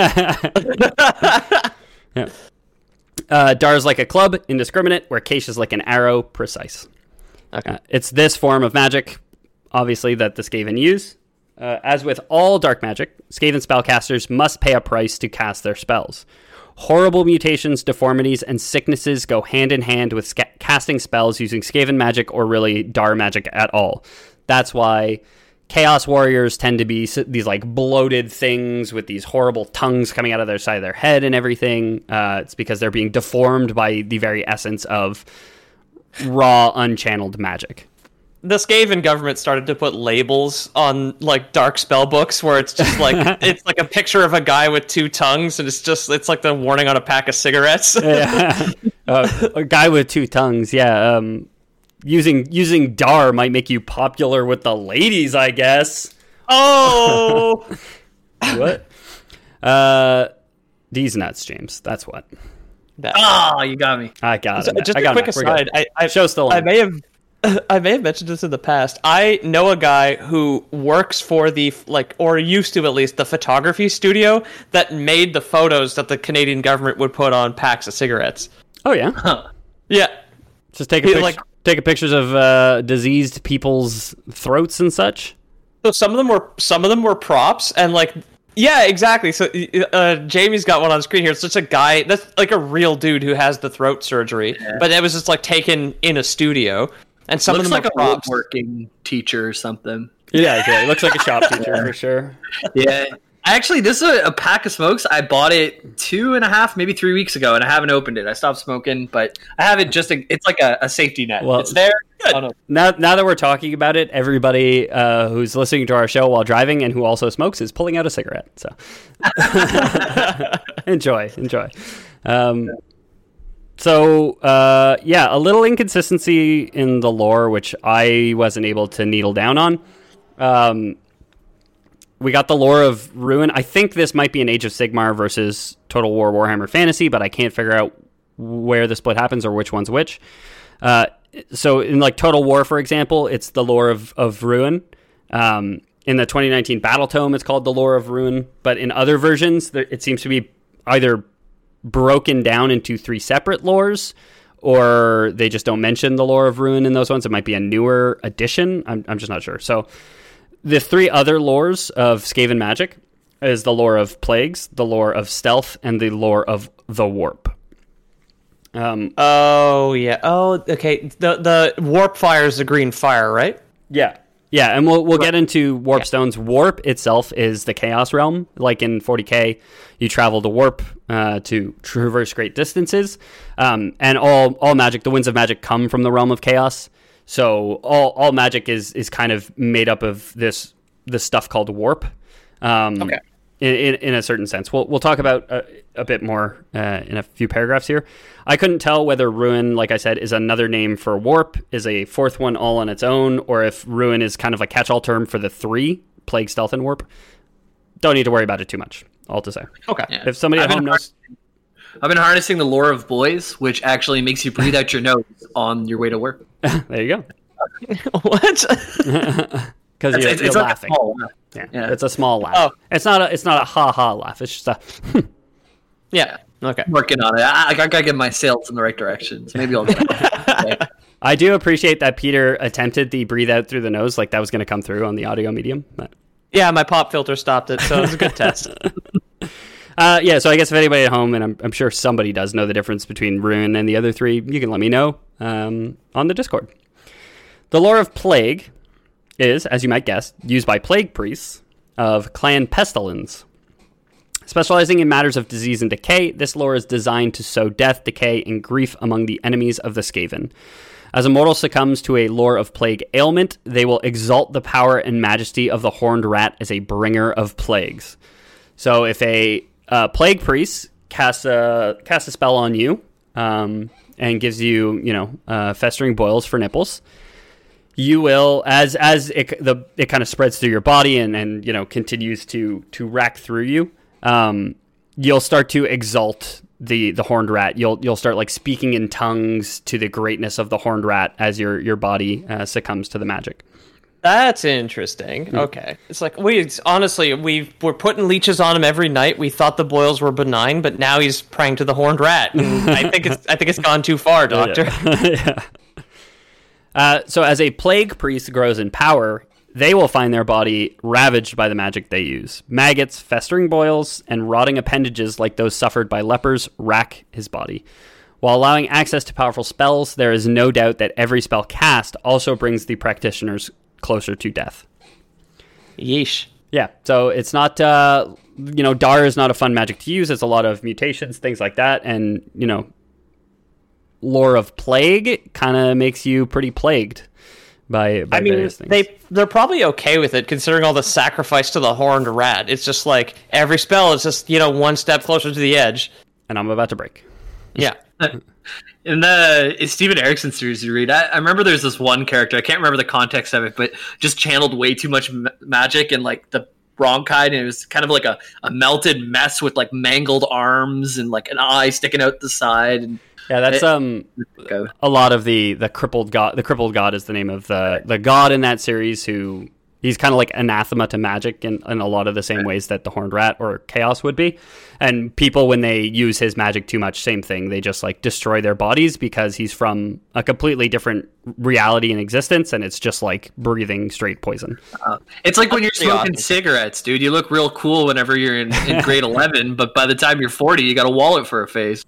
Yeah. Uh, Dar is like a club, indiscriminate, where Keish is like an arrow, precise. Okay. Uh, it's this form of magic, obviously, that the Skaven use. Uh, as with all dark magic, Skaven spellcasters must pay a price to cast their spells. Horrible mutations, deformities, and sicknesses go hand in hand with sca- casting spells using Skaven magic or really Dar magic at all. That's why Chaos Warriors tend to be s- these like bloated things with these horrible tongues coming out of their side of their head and everything. Uh, it's because they're being deformed by the very essence of raw, unchanneled magic. The Skaven government started to put labels on like dark spell books where it's just like it's like a picture of a guy with two tongues and it's just it's like the warning on a pack of cigarettes. Yeah. uh, a guy with two tongues. Yeah. Um, using using Dar might make you popular with the ladies, I guess. Oh, What? Uh, these nuts, James. That's what. That- Oh, you got me. I got So, it. just I a got quick it. We're good. aside, I, I, Show's still I on. may have, I may have mentioned this in the past. I know a guy who works for the like, or used to at least, the photography studio that made the photos that the Canadian government would put on packs of cigarettes. Oh yeah. Huh. Yeah, Just take a He, pic- like- take pictures of uh, diseased people's throats and such. so some of them were some of them were props, and like, yeah, exactly. So uh, Jamie's got one on screen here. It's just a guy that's like a real dude who has the throat surgery, but it was just like taken in a studio, and some Looks of them like are a props. woodworking teacher or something. Yeah, okay. It looks like a shop teacher for sure. Yeah. Actually, this is a, a pack of smokes. I bought it two and a half, maybe three weeks ago, and I haven't opened it. I stopped smoking, but I have it just. A, it's like a, a safety net. Well, it's there. Oh, no. Now, now that we're talking about it, everybody uh, who's listening to our show while driving and who also smokes is pulling out a cigarette. So enjoy, enjoy. Um, so uh, yeah, a little inconsistency in the lore, which I wasn't able to needle down on. Um, we got the lore of Ruin. I think this might be an Age of Sigmar versus Total War Warhammer Fantasy, but I can't figure out where the split happens or which one's which. Uh, so in like Total War, for example, it's the lore of, of Ruin. Um, in the twenty nineteen Battle Tome, it's called the lore of Ruin. But in other versions, there, it seems to be either broken down into three separate lores, or they just don't mention the lore of Ruin in those ones. It might be a newer edition. I'm, I'm just not sure. So the three other lores of Skaven magic is the lore of Plagues, the lore of Stealth, and the lore of the Warp. Um, Oh yeah. Oh, okay. The the warp fire is the green fire, right? yeah. Yeah, and we'll we'll get into Warp Stones. Warp itself is the Chaos Realm. Like in forty K, you travel to Warp uh, to traverse great distances. Um, and all all magic, the winds of magic come from the realm of Chaos. So all all magic is is kind of made up of this this stuff called Warp. Um, Okay. In, in, in a certain sense. We'll we'll talk about uh, a bit more uh, in a few paragraphs here. I couldn't tell whether Ruin, like I said, is another name for Warp, is a fourth one all on its own, or if Ruin is kind of a catch-all term for the three, Plague, Stealth, and Warp. Don't need to worry about it too much, all to say. Okay. Yeah. If somebody at I've home been knows... I've been harnessing the lore of boys, which actually makes you breathe out your nose on your way to work. There you go. What? Because It's, you're, it's, you're it's like a laughing. small laugh. Yeah. Yeah. It's a small laugh. Oh. It's not a, it's not a ha-ha laugh. It's just a... Yeah. Okay. Working on it. I, I gotta get my sails in the right direction. So maybe I'll. Yeah. I do appreciate that Peter attempted the breathe out through the nose, like that was going to come through on the audio medium. But Yeah, my pop filter stopped it, so it was a good test. uh, yeah, so I guess if anybody at home, and I'm, I'm sure somebody does know the difference between Ruin and the other three, you can let me know um, on the Discord. The lore of Plague is, as you might guess, used by plague priests of Clan Pestilence. Specializing in matters of disease and decay, this lore is designed to sow death, decay, and grief among the enemies of the Skaven. As a mortal succumbs to a lore of plague ailment, they will exalt the power and majesty of the horned rat as a bringer of plagues. So if a uh, plague priest casts a, casts a spell on you um, and gives you, you know, uh, festering boils for nipples, you will, as as it the it kind of spreads through your body and, and you know continues to to rack through you, um, you'll start to exalt the the horned rat. You'll you'll start like speaking in tongues to the greatness of the horned rat as your your body uh, succumbs to the magic. That's interesting. Okay. It's like, we it's, honestly, we we're putting leeches on him every night. We thought the boils were benign, but now he's praying to the horned rat. And I think it's I think it's gone too far, Doctor. Yeah. Uh, so as a plague priest grows in power, they will find their body ravaged by the magic they use. Maggots, festering boils, and rotting appendages like those suffered by lepers rack his body. While allowing access to powerful spells, there is no doubt that every spell cast also brings the practitioners closer to death. Yeesh. Yeah, so it's not, uh, you know, Dar is not a fun magic to use. It's a lot of mutations, things like that, and, you know, lore of plague kind of makes you pretty plagued by, by I mean, various things. they they're probably okay with it considering all the sacrifice to the horned rat. It's just like every spell is just, you know, one step closer to the edge. And I'm about to break. Yeah. In the in Steven Erikson series you read, I, I remember there's this one character, I can't remember the context of it, but just channeled way too much ma- magic and like the wrong kind, and it was kind of like a, a melted mess with like mangled arms and like an eye sticking out the side. And yeah, that's it, um a lot of the the crippled god. The crippled god is the name of the the god in that series who. He's kind of like anathema to magic in, in a lot of the same ways that the Horned Rat or Chaos would be. And people, when they use his magic too much, same thing. They just like destroy their bodies because he's from a completely different reality and existence, and it's just like breathing straight poison. Uh, it's like when you're Pretty smoking awesome. cigarettes, dude. You look real cool whenever you're in, in grade eleven, but by the time you're forty, you got a wallet for a face.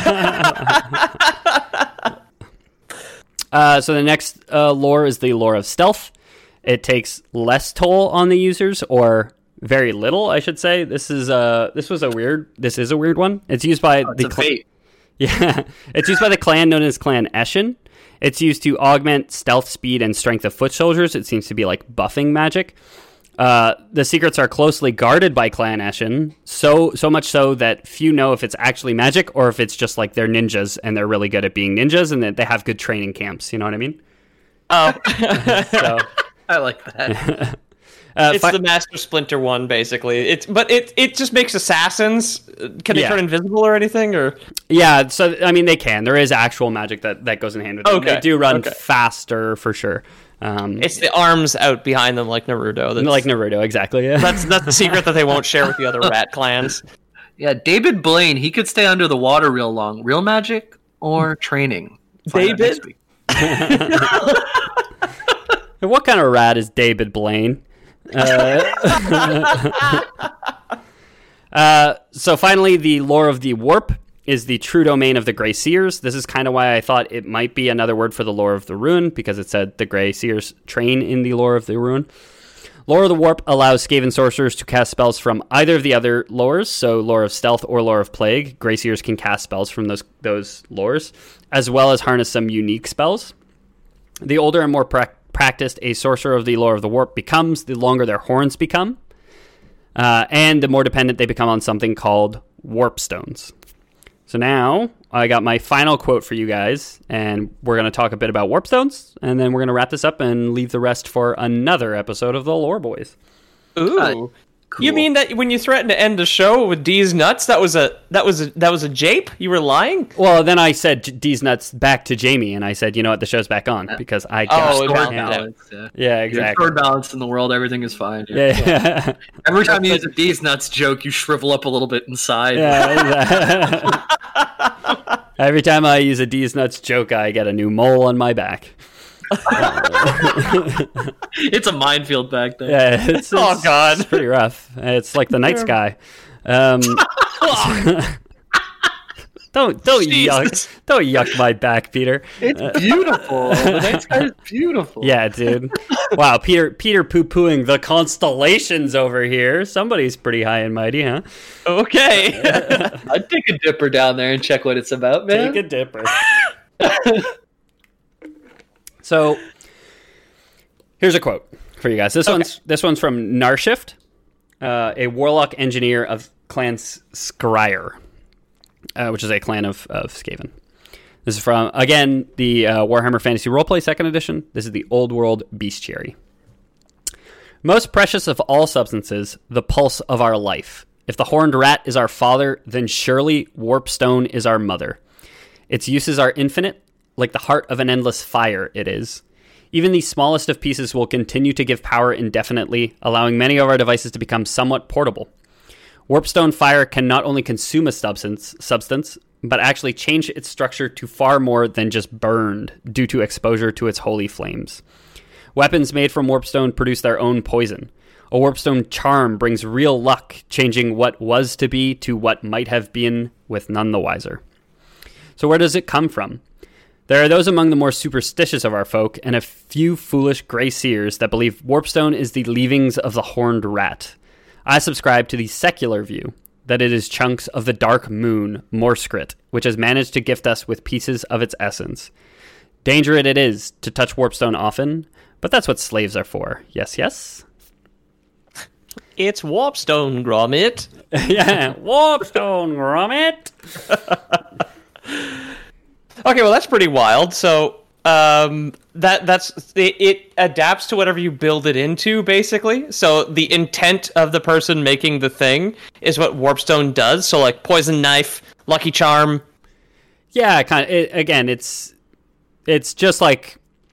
uh, so the next uh, lore is the lore of stealth. It takes less toll on the users, or very little, I should say. This is uh this was a weird. This is a weird one. It's used by Oh, it's the a cl- fate. yeah. It's used by the clan known as Clan Eshin. It's used to augment stealth, speed, and strength of foot soldiers. It seems to be like buffing magic. Uh, the secrets are closely guarded by Clan Eshin, so so much so that few know if it's actually magic or if it's just like they're ninjas and they're really good at being ninjas and that they have good training camps. You know what I mean? Oh, So. I like that. Uh, it's fi- the Master Splinter one, basically. It's but it it just makes assassins. Can they Yeah. turn invisible or anything? Or Yeah, so I mean, they can. There is actual magic that, that goes in hand with them. Okay, They do run okay. faster for sure. Um, it's the arms out behind them, like Naruto. That's, like Naruto, exactly. Yeah. that's that's the secret that they won't share with the other rat clans. Yeah, David Blaine, he could stay under the water real long. Real magic or training? Find out David? next week. What kind of rat is David Blaine? Uh, uh, so finally, the lore of the warp is the true domain of the Grey Seers. This is kind of why I thought it might be another word for the lore of the rune, because it said the Grey Seers train in the lore of the rune. Lore of the Warp allows Skaven sorcerers to cast spells from either of the other lores, so Lore of Stealth or Lore of Plague. Grey Seers can cast spells from those those lores, as well as harness some unique spells. The older and more pra- practiced a sorcerer of the Lore of the Warp becomes, the longer their horns become, uh, and the more dependent they become on something called warp stones. So now I got my final quote for you guys, and we're going to talk a bit about warp stones, and then we're going to wrap this up and leave the rest for another episode of the Lore Boys. Ooh. Uh, cool. You mean that when you threatened to end the show with D's nuts, that was a that was a that was a jape? You were lying? Well, then I said J- D's nuts back to Jamie, and I said, you know what, the show's back on, because I kept Oh, it Sword was- yeah. balance, yeah. yeah, Exactly. exactly. Sword balance in the world, everything is fine. Yeah, yeah. Every time you use a D's nuts joke, you shrivel up a little bit inside. Yeah, every time I use a D's nuts joke, I get a new mole on my back. It's a minefield back there. Yeah, it's, Oh, it's- God. it's pretty rough. It's like the night sky. Um, don't don't yuck Jesus. don't yuck my back, Peter. It's beautiful. The night sky is beautiful. Yeah, dude. Wow, Peter Peter poo pooing the constellations over here. Somebody's pretty high and mighty, huh? Okay. I'd take a dipper down there and check what it's about, man. Take a dipper. So, here's a quote for you guys. This one's this one's from Narshift, uh, a warlock engineer of Clan Skryre, uh, which is a clan of, of Skaven. This is from, again, the uh, Warhammer Fantasy Roleplay second Edition. This is the Old World Bestiary. Most precious of all substances, the pulse of our life. If the horned rat is our father, then surely warpstone is our mother. Its uses are infinite, like the heart of an endless fire it is. Even the smallest of pieces will continue to give power indefinitely, allowing many of our devices to become somewhat portable. Warpstone fire can not only consume a substance, substance, but actually change its structure to far more than just burned due to exposure to its holy flames. Weapons made from warpstone produce their own poison. A warpstone charm brings real luck, changing what was to be to what might have been, with none the wiser. So where does it come from? There are those among the more superstitious of our folk, and a few foolish grey seers that believe warpstone is the leavings of the horned rat. I subscribe to the secular view, that it is chunks of the dark moon, Morskrit, which has managed to gift us with pieces of its essence. Danger it is to touch warpstone often, but that's what slaves are for. Yes, yes? It's warpstone, Gromit. Yeah, warpstone, Gromit! Okay, well that's pretty wild. So um, that that's it, it adapts to whatever you build it into, basically. So the intent of the person making the thing is what Warpstone does. So like poison knife, lucky charm. Yeah, kind of. It, again, it's it's just like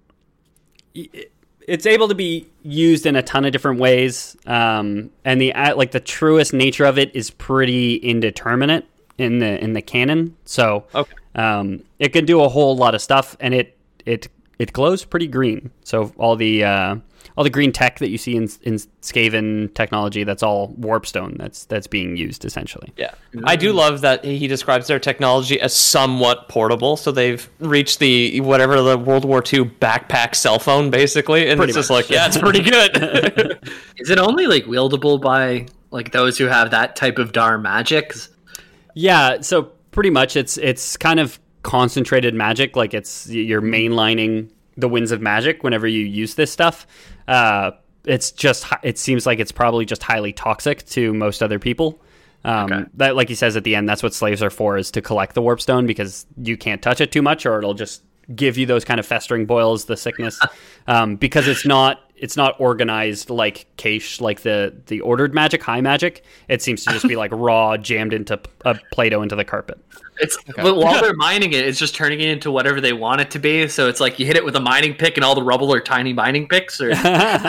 it's able to be used in a ton of different ways, um, and the like the truest nature of it is pretty indeterminate in the in the canon. So okay. um, it can do a whole lot of stuff, and it it it glows pretty green. So all the uh, all the green tech that you see in in Skaven technology, that's all Warpstone that's that's being used essentially. Yeah, I do love that he describes their technology as somewhat portable. So they've reached the whatever the World War Two backpack cell phone, basically, and Pretty it's just much. like, yeah, it's pretty good. Is it only like wieldable by like those who have that type of Dar magic? Yeah, so pretty much it's it's kind of concentrated magic, like it's you're mainlining the winds of magic whenever you use this stuff. Uh, it's just it seems like it's probably just highly toxic to most other people. Um, Okay. That, like he says at the end, that's what slaves are for, is to collect the warpstone because you can't touch it too much, or it'll just give you those kind of festering boils, the sickness, um, because it's not it's not organized like Keish, like the the ordered magic, high magic. It seems to just be like raw, jammed into a Play-Doh into the carpet. It's but while they're mining it, it's just turning it into whatever they want it to be. So it's like you hit it with a mining pick, and all the rubble are tiny mining picks. Or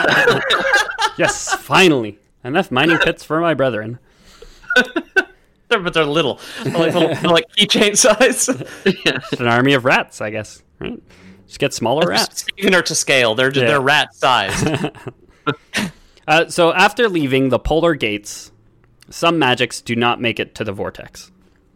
Yes, finally enough mining pits for my brethren. They're, but they're little, they're like little, they're like keychain size. It's an army of rats, I guess. Right? Just get smaller rats. Even are to scale. They're just, Yeah. they're rat size. Uh, so after leaving the polar gates, some magics do not make it to the vortex.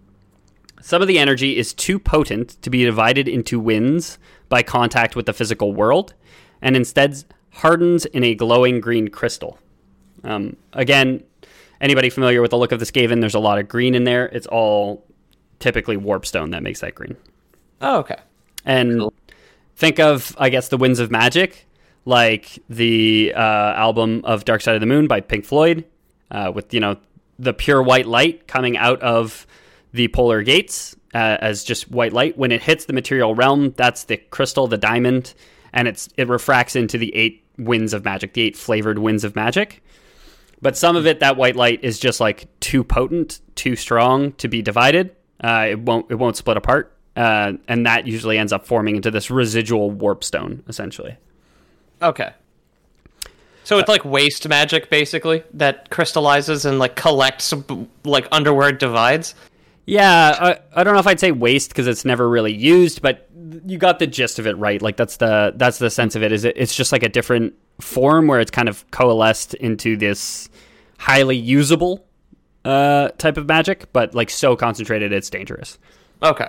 Some of the energy is too potent to be divided into winds by contact with the physical world, and instead hardens in a glowing green crystal. Um, again, anybody familiar with the look of the Skaven, there's a lot of green in there. It's all typically warpstone that makes that green. Oh, okay. And Cool. think of, I guess, the Winds of Magic, like the uh, album of Dark Side of the Moon by Pink Floyd, uh, with, you know, the pure white light coming out of the polar gates uh, as just white light. When it hits the material realm, that's the crystal, the diamond, and it's it refracts into the eight winds of magic, the eight flavored winds of magic. But some of it, that white light, is just like too potent, too strong to be divided. Uh, it won't it won't split apart, uh, and that usually ends up forming into this residual warpstone, essentially. Okay. So it's like waste magic, basically, that crystallizes and like collects like under where it divides. Yeah, I, I don't know if I'd say waste because it's never really used, but you got the gist of it right. Like that's the that's the sense of it. Is it? It's just like a different form where it's kind of coalesced into this highly usable uh, type of magic, but like so concentrated it's dangerous. Okay.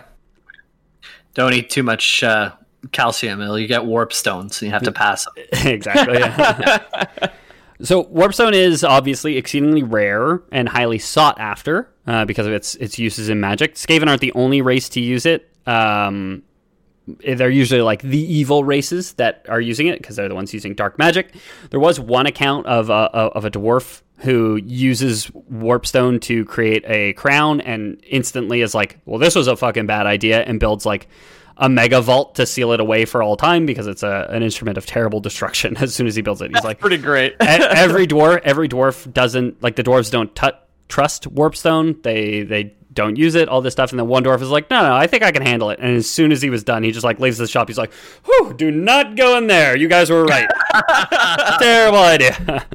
don't eat too much uh, calcium; or you get warp stones, and you have to pass them. Exactly. Yeah. So warpstone is obviously exceedingly rare and highly sought after uh, because of its its uses in magic. Skaven aren't the only race to use it. Um, they're usually like the evil races that are using it because they're the ones using dark magic. There was one account of a, of a dwarf who uses warpstone to create a crown and instantly is like, well, this was a fucking bad idea, and builds like a mega vault to seal it away for all time because it's a, an instrument of terrible destruction as soon as he builds it. He's That's like, pretty great. e- every dwarf, every dwarf doesn't, like the dwarves don't t- trust warpstone. They, they don't use it, all this stuff. And then one dwarf is like, no, no, I think I can handle it. And as soon as he was done, he just like leaves the shop. He's like, whew, do not go in there. You guys were right. Terrible idea.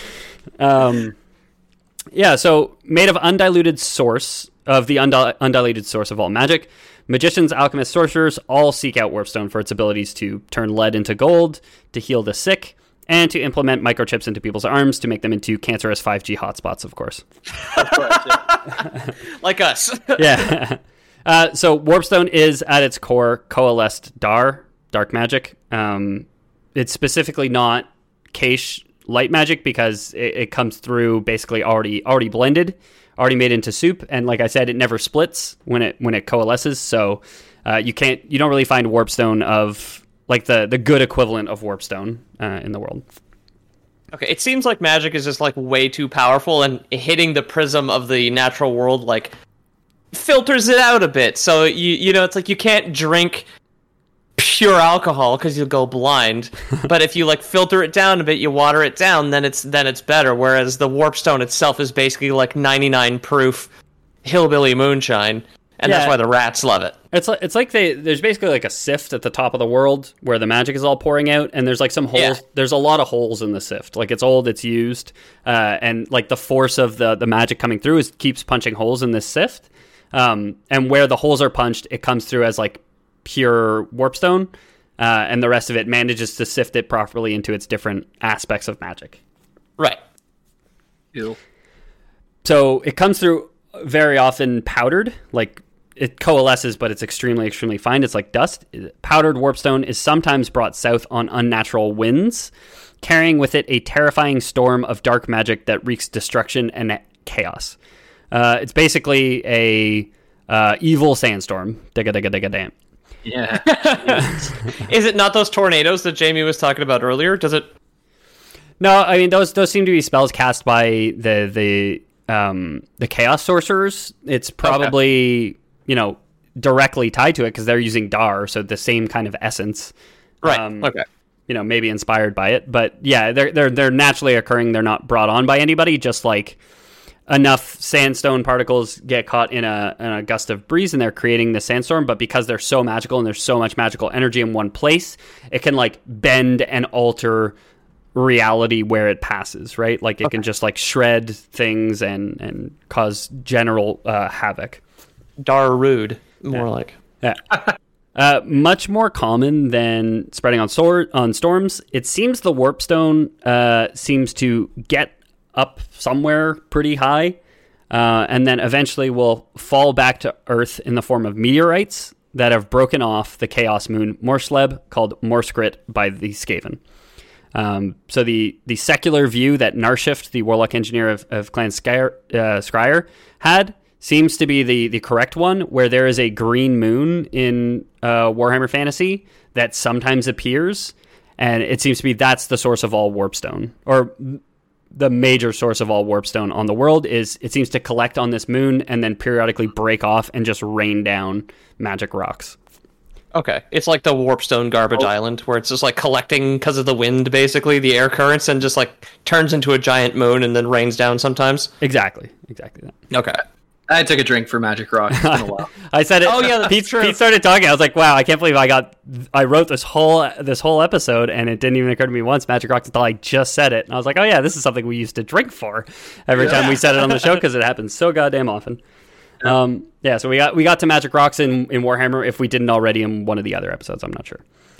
um, yeah. So made of undiluted source of the undil- undiluted source of all magic, magicians, alchemists, sorcerers all seek out warpstone for its abilities to turn lead into gold, to heal the sick, and to implement microchips into people's arms to make them into cancerous five G hotspots, of course. Of course, yeah. Like us. Yeah. Uh, so warpstone is at its core coalesced dar, dark magic. Um, it's specifically not Keish light magic because it, it comes through basically already already blended, already made into soup, and like I said, it never splits when it when it coalesces. So uh, you can't you don't really find warpstone of like the the good equivalent of warpstone uh, in the world. Okay, it seems like magic is just like way too powerful, and hitting the prism of the natural world like filters it out a bit. So you you know, it's like you can't drink pure alcohol because you'll go blind. But if you like filter it down a bit, you water it down, then it's then it's better. Whereas the Warpstone itself is basically like ninety-nine proof hillbilly moonshine, and Yeah. that's why the rats love it. It's like, it's like they there's basically like a sift at the top of the world where the magic is all pouring out, and there's like some holes. Yeah. There's a lot of holes in the sift. Like it's old, it's used, uh, and like the force of the the magic coming through is keeps punching holes in this sift. Um, and where the holes are punched, it comes through as like pure warpstone, uh, and the rest of it manages to sift it properly into its different aspects of magic. Right. Ew. So it comes through very often powdered, like it coalesces, but it's extremely, extremely fine. It's like dust. Powdered warpstone is sometimes brought south on unnatural winds, carrying with it a terrifying storm of dark magic that wreaks destruction and chaos. Uh, it's basically a uh, evil sandstorm. Digga digga digga damn. Yeah. Is it not those tornadoes that Jamie was talking about earlier? Does it? No, I mean those those seem to be spells cast by the the um, the chaos sorcerers. It's probably okay. you know directly tied to it because they're using Dar, so the same kind of essence. Right. Um, okay. You know, maybe inspired by it, but yeah, they're they're they're naturally occurring. They're not brought on by anybody. Just like enough sandstone particles get caught in a, in a gust of breeze and they're creating the sandstorm, but because they're so magical and there's so much magical energy in one place, it can like bend and alter reality where it passes, right? Like it okay. can just like shred things and, and cause general uh, havoc. Darude, more yeah. like. Yeah. Uh, much more common than spreading on, sor- on storms. It seems the warpstone uh, seems to get up somewhere pretty high, uh, and then eventually will fall back to Earth in the form of meteorites that have broken off the Chaos Moon Morsleb, called Morskrit by the Skaven. Um, so the, the secular view that Narshift, the warlock engineer of, of Clan Skyer, uh, Skryre, had seems to be the, the correct one, where there is a green moon in uh, Warhammer Fantasy that sometimes appears, and it seems to be that's the source of all warpstone, or the major source of all warpstone on the world. Is it seems to collect on this moon and then periodically break off and just rain down magic rocks. Okay, it's like the Warpstone Garbage oh. Island, where it's just like collecting because of the wind, basically, the air currents, and just like turns into a giant moon and then rains down sometimes. Exactly, exactly that. Okay. I took a drink for Magic Rock. It's been a while. I said it. Oh yeah, Pete, true. Pete started talking. I was like, "Wow, I can't believe I got. I wrote this whole this whole episode, and it didn't even occur to me once Magic Rock until I just said it." And I was like, "Oh yeah, this is something we used to drink for every yeah. time we said it on the show because it happens so goddamn often." Yeah. Um, yeah, so we got we got to Magic Rocks in, in Warhammer if we didn't already in one of the other episodes. I'm not sure.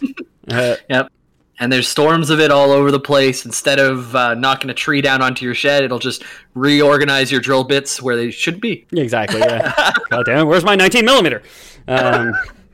Uh, yep. And there's storms of it all over the place. Instead of uh, knocking a tree down onto your shed, it'll just reorganize your drill bits where they should be. Exactly, yeah. God damn it, where's my nineteen millimeter? Um,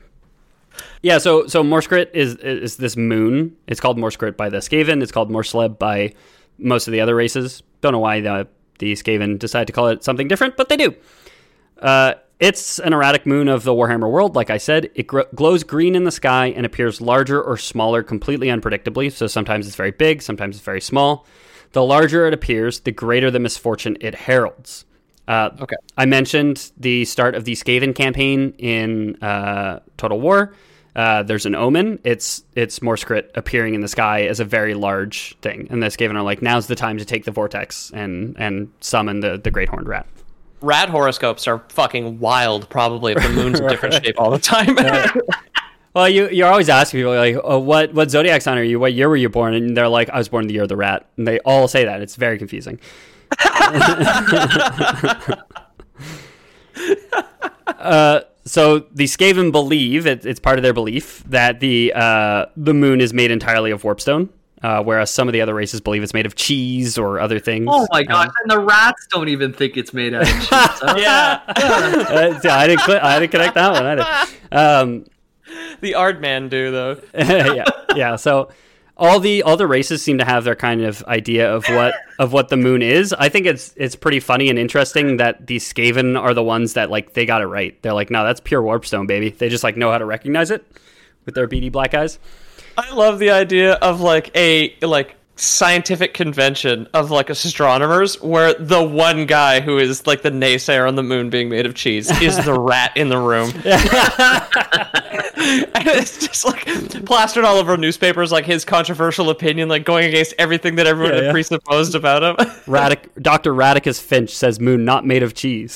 yeah, so so Morskrit is is this moon. It's called Morskrit by the Skaven. It's called Morsleb by most of the other races. Don't know why the, the Skaven decided to call it something different, but they do. Uh, it's an erratic moon of the Warhammer world, like I said. It gr- glows green in the sky and appears larger or smaller completely unpredictably, so sometimes it's very big, sometimes it's very small. The larger it appears, the greater the misfortune it heralds. Uh, okay. I mentioned the start of the Skaven campaign in uh, Total War. Uh, there's an omen. It's it's Morskrit appearing in the sky as a very large thing, and the Skaven are like, now's the time to take the Vortex and, and summon the, the Great Horned Rat. Rat horoscopes are fucking wild, probably, if the moon's a different shape all the time. Well, you, you're always asking people, like, oh, what, what zodiac sign are you? What year were you born? And they're like, I was born in the year of the rat. And they all say that. It's very confusing. uh, so the Skaven believe, it, it's part of their belief, that the uh, the moon is made entirely of warpstone. Uh, whereas some of the other races believe it's made of cheese or other things. Oh my gosh! Um, and the rats don't even think it's made out of cheese. Huh? yeah, uh, yeah, I didn't. Cl- I didn't connect that one. I didn't. Um, the Aardman do though. yeah, yeah. So all the all the races seem to have their kind of idea of what of what the moon is. I think it's it's pretty funny and interesting that these Skaven are the ones that like they got it right. They're like, no, that's pure warpstone, baby. They just like know how to recognize it with their beady black eyes. I love the idea of like a like scientific convention of like astronomers where the one guy who is like the naysayer on the moon being made of cheese is the rat in the room. And it's just like plastered all over newspapers, like his controversial opinion, like going against everything that everyone Yeah, had yeah. presupposed about him. Radic- Doctor Radicus Finch says moon not made of cheese.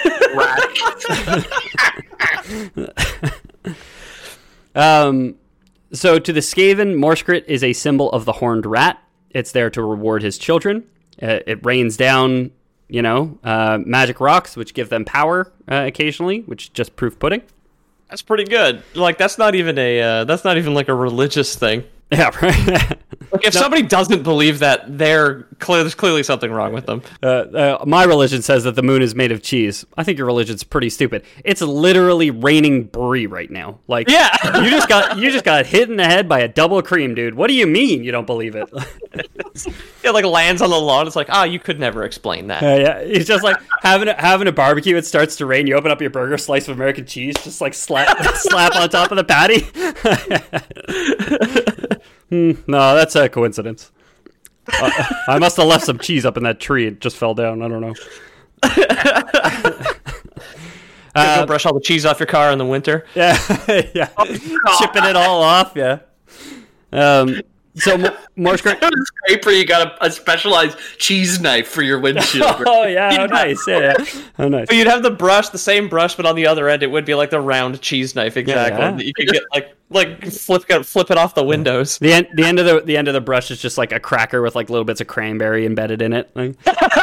um, so to the Skaven, Morskrit is a symbol of the horned rat. It's there to reward his children. Uh, it rains down, you know, uh, magic rocks, which give them power uh, occasionally, which is just proof pudding. That's pretty good. Like that's not even a uh, that's not even like a religious thing. Yeah, right. Like if No. somebody doesn't believe that, they're clear, there's clearly something wrong with them. Uh, uh, my religion says that the moon is made of cheese. I think your religion's pretty stupid. It's literally raining brie right now. Like, Yeah. you just got you just got hit in the head by a double cream, dude. What do you mean you don't believe it? It like lands on the lawn. It's like, ah, oh, you could never explain that. Uh, yeah, it's just like having a, having a barbecue. It starts to rain. You open up your burger, slice of American cheese, just like slap slap on top of the patty. hmm, no, that's a coincidence. Uh, I must have left some cheese up in that tree. It just fell down. I don't know. Go brush all the cheese off your car in the winter. Yeah, yeah, chipping it all off. Yeah. Um. So Morskrit. It was great for you got a, a specialized cheese knife for your windshield. Oh yeah, how nice. Yeah, yeah. How nice. But you'd have the brush, the same brush, but on the other end, it would be like the round cheese knife, exactly. Yeah. That you could get like like flip it, flip it off the windows. The end, the end of the the end of the brush is just like a cracker with like little bits of cranberry embedded in it. Like-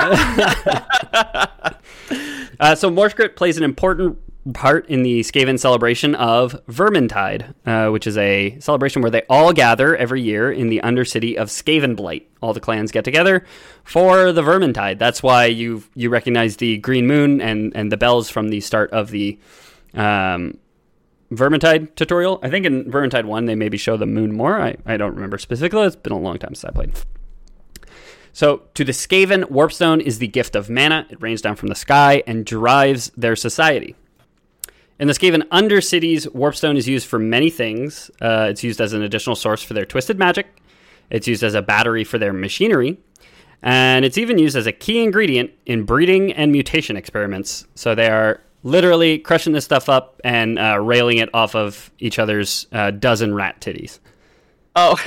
uh, so Morskrit plays an important part in the Skaven celebration of Vermintide, uh, which is a celebration where they all gather every year in the Undercity of Skavenblight. All the clans get together for the Vermintide. That's why you you recognize the green moon and and the bells from the start of the um, Vermintide tutorial. I think in Vermintide one they maybe show the moon more. I, I don't remember specifically. It's been a long time since I played. So, to the Skaven, Warpstone is the gift of mana. It rains down from the sky and drives their society. In the Skaven Undercities, Warpstone is used for many things. Uh, it's used as an additional source for their twisted magic. It's used as a battery for their machinery. And it's even used as a key ingredient in breeding and mutation experiments. So they are literally crushing this stuff up and uh, railing it off of each other's uh, dozen rat titties. Oh.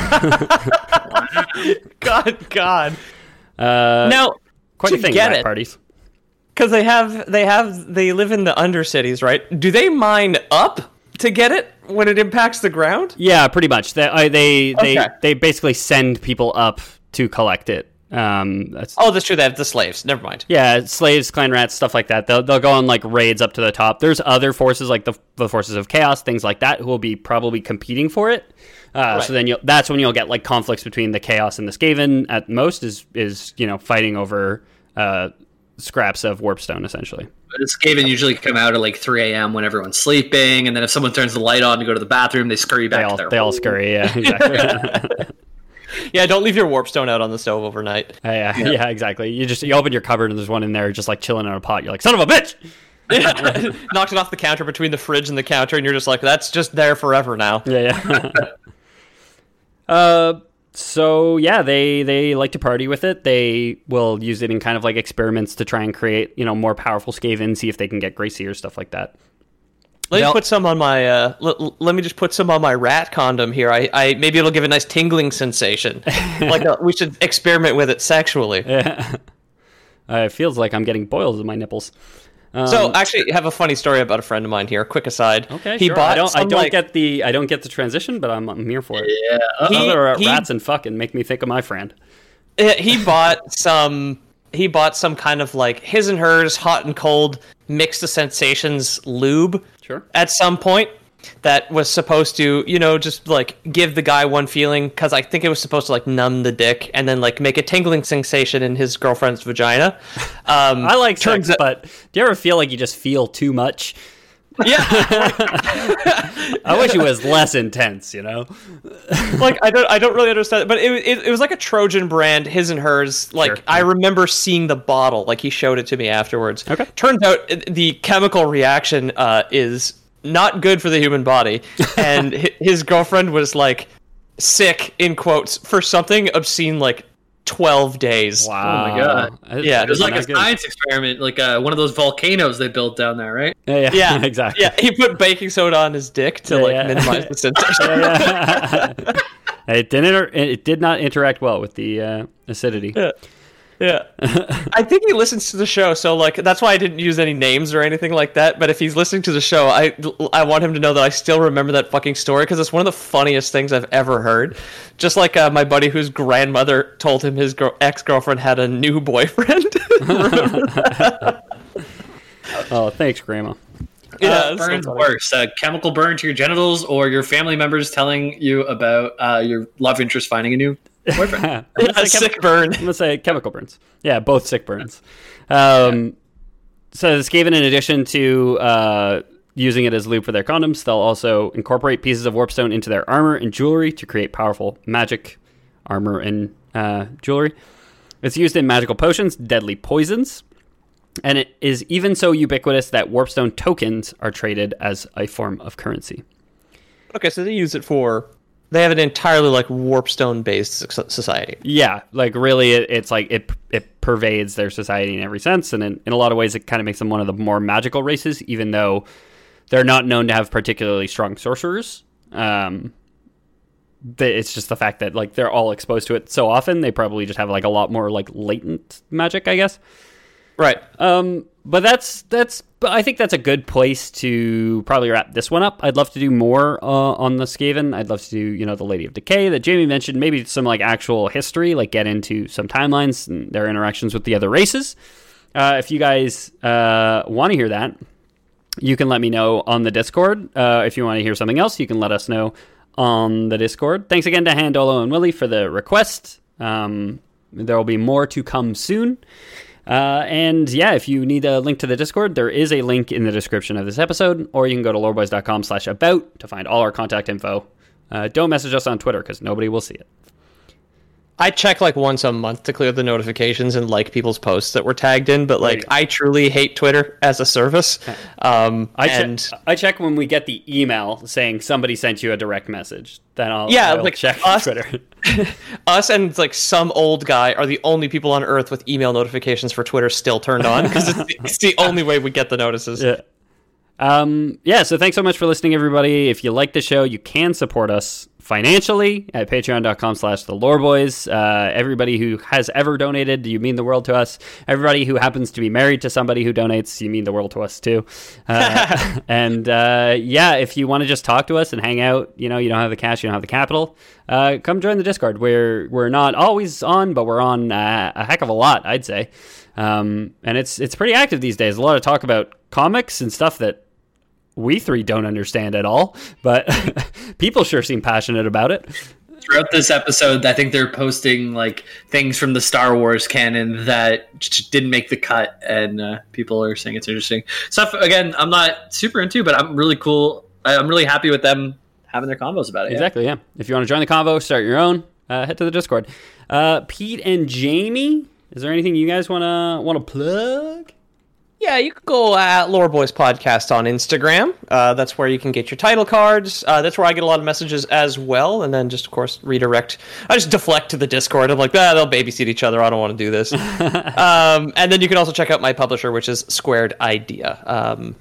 God, God. Uh, now, quite to a thing, get rat it, parties. because they have, they have, they live in the Undercities, right? Do they mine up to get it when it impacts the ground? Yeah, pretty much. They I, they they, Okay. they basically send people up to collect it. Um, that's Oh, that's true. They have the slaves. Never mind. yeah, slaves, clan rats, stuff like that. They'll they'll go on like raids up to the top. There's other forces like the the forces of chaos, things like that, who will be probably competing for it. Uh, Right. So then you'll, that's when you'll get like conflicts between the chaos and the Skaven. At most, is is you know fighting over uh, scraps of Warpstone essentially. The Skaven usually come out at like three a.m. when everyone's sleeping, and then if someone turns the light on to go to the bathroom, they scurry back They to all their they all hole. scurry. Yeah, exactly. Yeah, don't leave your warpstone out on the stove overnight. Uh, yeah, yeah, exactly. You just you open your cupboard and there's one in there just like chilling in a pot. You're like, son of a bitch. Knocked it off the counter between the fridge and the counter, and you're just like, that's just there forever now. Yeah, yeah. uh, so yeah, they they like to party with it. They will use it in kind of like experiments to try and create you know more powerful Skaven, see if they can get Gracie or stuff like that. Let me They'll- put some on my. Uh, l- let me just put some on my rat condom here. I, I maybe it'll give a nice tingling sensation. Like uh we should experiment with it sexually. Uh, it feels like I'm getting boils in my nipples. Um, So actually, I have a funny story about a friend of mine here. Quick aside. okay, he sure. bought I don't I some, don't like- get the I don't get the transition, but I'm I'm here for it. Yeah. He- Other he- rats and fucking make me think of my friend. Uh, he bought some he bought some kind of like his and hers hot and cold mixed of sensations lube Sure. at some point that was supposed to, you know, just like give the guy one feeling, because I think it was supposed to like numb the dick and then like make a tingling sensation in his girlfriend's vagina. Um, I like turns sex, out- but do you ever feel like you just feel too much? yeah, I wish it was less intense, you know? like I don't I don't really understand it, but it, it it was like a Trojan brand, his and hers. Like Sure. I remember seeing the bottle, like he showed it to me afterwards. Okay. Turns out uh, the chemical reaction uh, is not good for the human body, and hi- his girlfriend was like, sick in quotes for something obscene like twelve days. Wow. Oh my god. That's- Yeah, It was like a that's good. science experiment, like uh, one of those volcanoes they built down there, right? Yeah, yeah, Yeah, exactly. Yeah, he put baking soda on his dick to Yeah, like yeah. minimize the sensation. Yeah, yeah. it didn't. Inter- it did not interact well with the uh, acidity. Yeah. Yeah. I think he listens to the show, so like that's why I didn't use any names or anything like that. But if he's listening to the show, I I want him to know that I still remember that fucking story because it's one of the funniest things I've ever heard. Just like uh, my buddy whose grandmother told him his girl- ex-girlfriend had a new boyfriend. Oh, thanks, Grandma. Yeah, uh, it's so burns funny. worse: uh, chemical burn to your genitals, or your family members telling you about uh, your love interest finding a new boyfriend. I'm gonna A say sick chemi- burn. I'm gonna say chemical burns. Yeah, both sick burns. Um, so this gave it in addition to uh, using it as lube for their condoms, they'll also incorporate pieces of warpstone into their armor and jewelry to create powerful magic armor and uh, jewelry. It's used in magical potions, deadly poisons, and it is even so ubiquitous that warpstone tokens are traded as a form of currency. Okay, so they use it for. They have an entirely like warpstone based society. Yeah, like really, it, it's like it it pervades their society in every sense, and in, in a lot of ways, it kind of makes them one of the more magical races, even though they're not known to have particularly strong sorcerers. Um, they, it's just the fact that like they're all exposed to it so often, they probably just have like a lot more like latent magic, I guess. Right. Um, but that's that's. But I think that's a good place to probably wrap this one up. I'd love to do more uh, on the Skaven. I'd love to do, you know, the Lady of Decay that Jamie mentioned. Maybe some like actual history, like get into some timelines and their interactions with the other races. Uh, if you guys uh, want to hear that, you can let me know on the Discord. Uh, if you want to hear something else, you can let us know on the Discord. Thanks again to Handolo and Willie for the request. Um, there will be more to come soon. Uh, and yeah, if you need a link to the Discord, there is a link in the description of this episode, or you can go to loreboys.com slash about to find all our contact info. Uh, don't message us on Twitter because nobody will see it. I check like once a month to clear the notifications and like people's posts that were tagged in, but like I truly hate Twitter as a service. Um, I, and che- I check when we get the email saying somebody sent you a direct message. Then I'll, Yeah, I'll like check us- Twitter. us and like some old guy are the only people on Earth with email notifications for Twitter still turned on because it's, the- it's the only way we get the notices. Yeah. Um, yeah, so thanks so much for listening, everybody. If you like the show, you can support us financially at patreon.com slash the lore boys. Uh, everybody who has ever donated, you mean the world to us. Everybody who happens to be married to somebody who donates, you mean the world to us too. Uh, and uh, yeah, if you want to just talk to us and hang out, you know, you don't have the cash, you don't have the capital, uh, come join the Discord. We're, we're not always on, but we're on uh, a heck of a lot, I'd say. Um, and it's, it's pretty active these days. A lot of talk about comics and stuff that we three don't understand at all, but people sure seem passionate about it. Throughout this episode, I think they're posting like things from the Star Wars canon that j- didn't make the cut, and uh, people are saying it's interesting stuff. Again, I'm not super into, but I'm really cool. I- I'm really happy with them having their combos about it. Exactly, yeah. If you want to join the convo, start your own, uh, head to the Discord. Uh, Pete and Jamie, is there anything you guys want to want to plug? Yeah, you can go at Lore Boys Podcast on Instagram. Uh, that's where you can get your title cards. Uh, that's where I get a lot of messages as well. And then just, of course, redirect. I just deflect to the Discord. I'm like, ah, they'll babysit each other. I don't want to do this. um, and then you can also check out my publisher, which is Squared Idea. Um,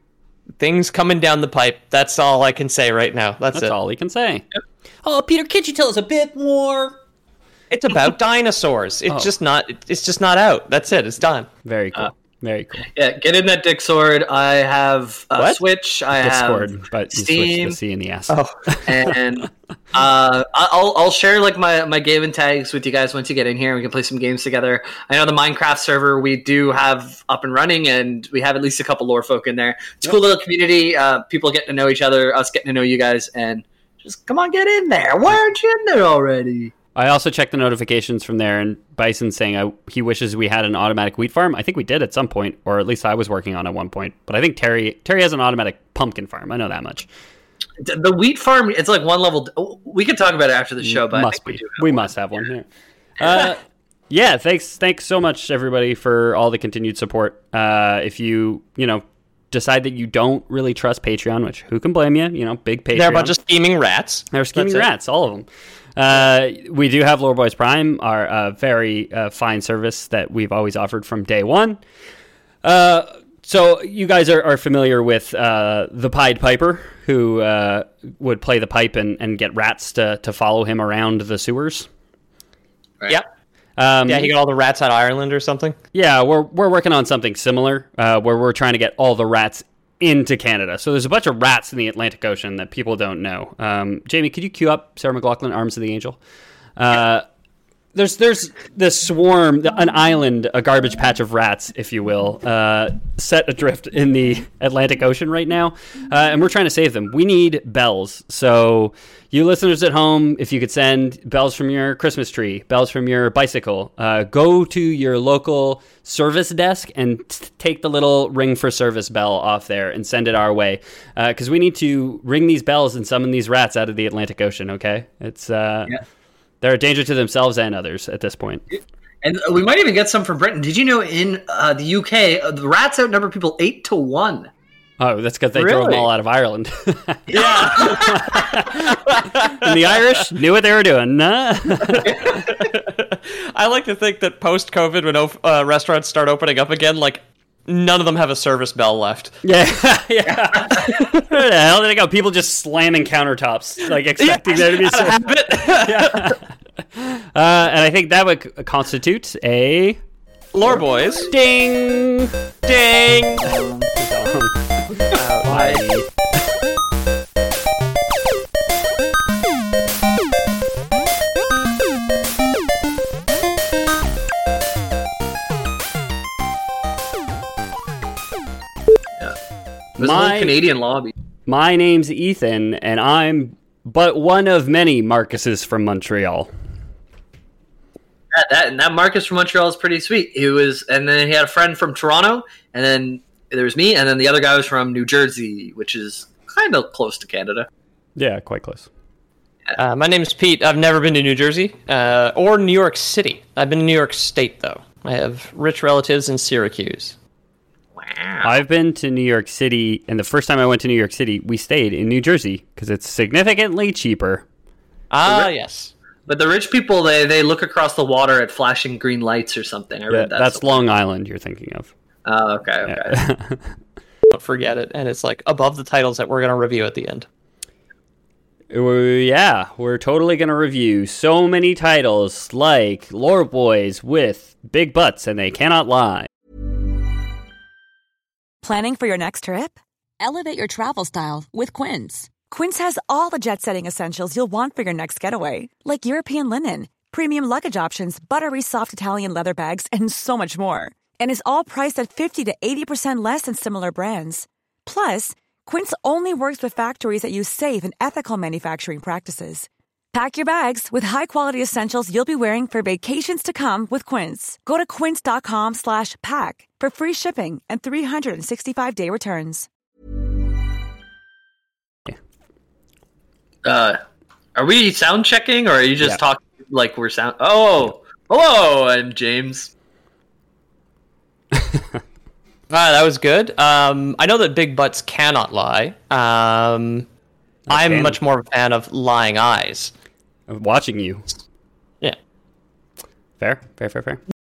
things coming down the pipe. That's all I can say right now. That's, That's it. all he can say. Oh, Peter, could you tell us a bit more? It's about dinosaurs. It's Oh. just not. It's just not out. That's it. It's done. Very cool. Uh, Very cool. Yeah, get in that dick sword. I have a What? Switch. I Discord, have but you switched Steam, the C in the S. Oh, and uh, I'll I'll share like my my gaming tags with you guys once you get in here. We can play some games together. I know the Minecraft server we do have up and running, and we have at least a couple lore folk in there. It's a cool little community. Uh, people getting to know each other, us getting to know you guys, and just come on, get in there. Why aren't you in there already? I also checked the notifications from there, and Bison saying I, he wishes we had an automatic wheat farm. I think we did at some point, or at least I was working on at one point. But I think Terry Terry has an automatic pumpkin farm. I know that much. The wheat farm, it's like one level. We can talk about it after the show, but I must think we be. do. We, must have one here. Uh, yeah, thanks. Thanks so much, everybody, for all the continued support. Uh, if you you know decide that you don't really trust Patreon, which who can blame you? You know, big Patreon. They're a bunch of scheming rats. They're scheming That's it. rats, all of them. Uh, we do have Lore Boys Prime, our uh, very uh, fine service that we've always offered from day one. Uh, so you guys are, are familiar with uh, the Pied Piper, who uh, would play the pipe and, and get rats to, to follow him around the sewers. Right. Yep. Um, Yeah, he got all the rats out of Ireland or something. Yeah, we're we're working on something similar, uh, where we're trying to get all the rats into Canada. So there's a bunch of rats in the Atlantic Ocean that people don't know. Um, Jamie, could you cue up Sarah McLachlan, Arms of the Angel? Uh, there's there's this swarm, an island, a garbage patch of rats, if you will, uh, set adrift in the Atlantic Ocean right now, uh, and we're trying to save them. We need bells. So you listeners at home, if you could send bells from your Christmas tree, bells from your bicycle, uh, go to your local service desk and t- take the little ring for service bell off there and send it our way, because uh, we need to ring these bells and summon these rats out of the Atlantic Ocean. Okay, it's uh, Yeah. they're a danger to themselves and others at this point. And we might even get some from Britain. Did you know in uh, the U K, uh, the rats outnumber people eight to one? Oh, that's because they drove them Really? all out of Ireland. Yeah. And the Irish knew what they were doing. Nah. I like to think that post-COVID, when uh, restaurants start opening up again, like, none of them have a service bell left. Yeah, yeah. Where the hell did it go? People just slamming countertops, like expecting there to be some. Yeah. Uh, and I think that would c- constitute a Lore Boys. ding, Ding! Bye. There's a My- whole Canadian lobby. My name's Ethan, and I'm but one of many Marcuses from Montreal. That, that and that Marcus from Montreal is pretty sweet. He was, and then he had a friend from Toronto, and then there was me, and then the other guy was from New Jersey, which is kind of close to Canada. Yeah, quite close. Uh, my name's Pete. I've never been to New Jersey uh, or New York City. I've been to New York State, though. I have rich relatives in Syracuse. Wow. I've been to New York City, and the first time I went to New York City, we stayed in New Jersey because it's significantly cheaper. Ah, yes. But the rich people, they, they look across the water at flashing green lights or something. I Yeah, read that. that's somewhere. Long Island you're thinking of. Oh, okay, okay. Don't forget it. And it's like above the titles that we're going to review at the end. We- yeah, we're totally going to review so many titles like Lore Boys with big butts and they cannot lie. Planning for your next trip? Elevate your travel style with Quince. Quince has all the jet-setting essentials you'll want for your next getaway, like European linen, premium luggage options, buttery soft Italian leather bags, and so much more. And is all priced at fifty to eighty percent less than similar brands. Plus, Quince only works with factories that use safe and ethical manufacturing practices. Pack your bags with high-quality essentials you'll be wearing for vacations to come with Quince. Go to quince.com slash pack for free shipping and three sixty-five day returns. Uh, are we sound checking, or are you just Yeah. talking like we're sound? Oh, hello, I'm James. Ah, that was good. Um, I know that big butts cannot lie. Um, I'm can. much more of a fan of lying eyes. I'm watching you. Yeah. Fair, fair, fair, fair.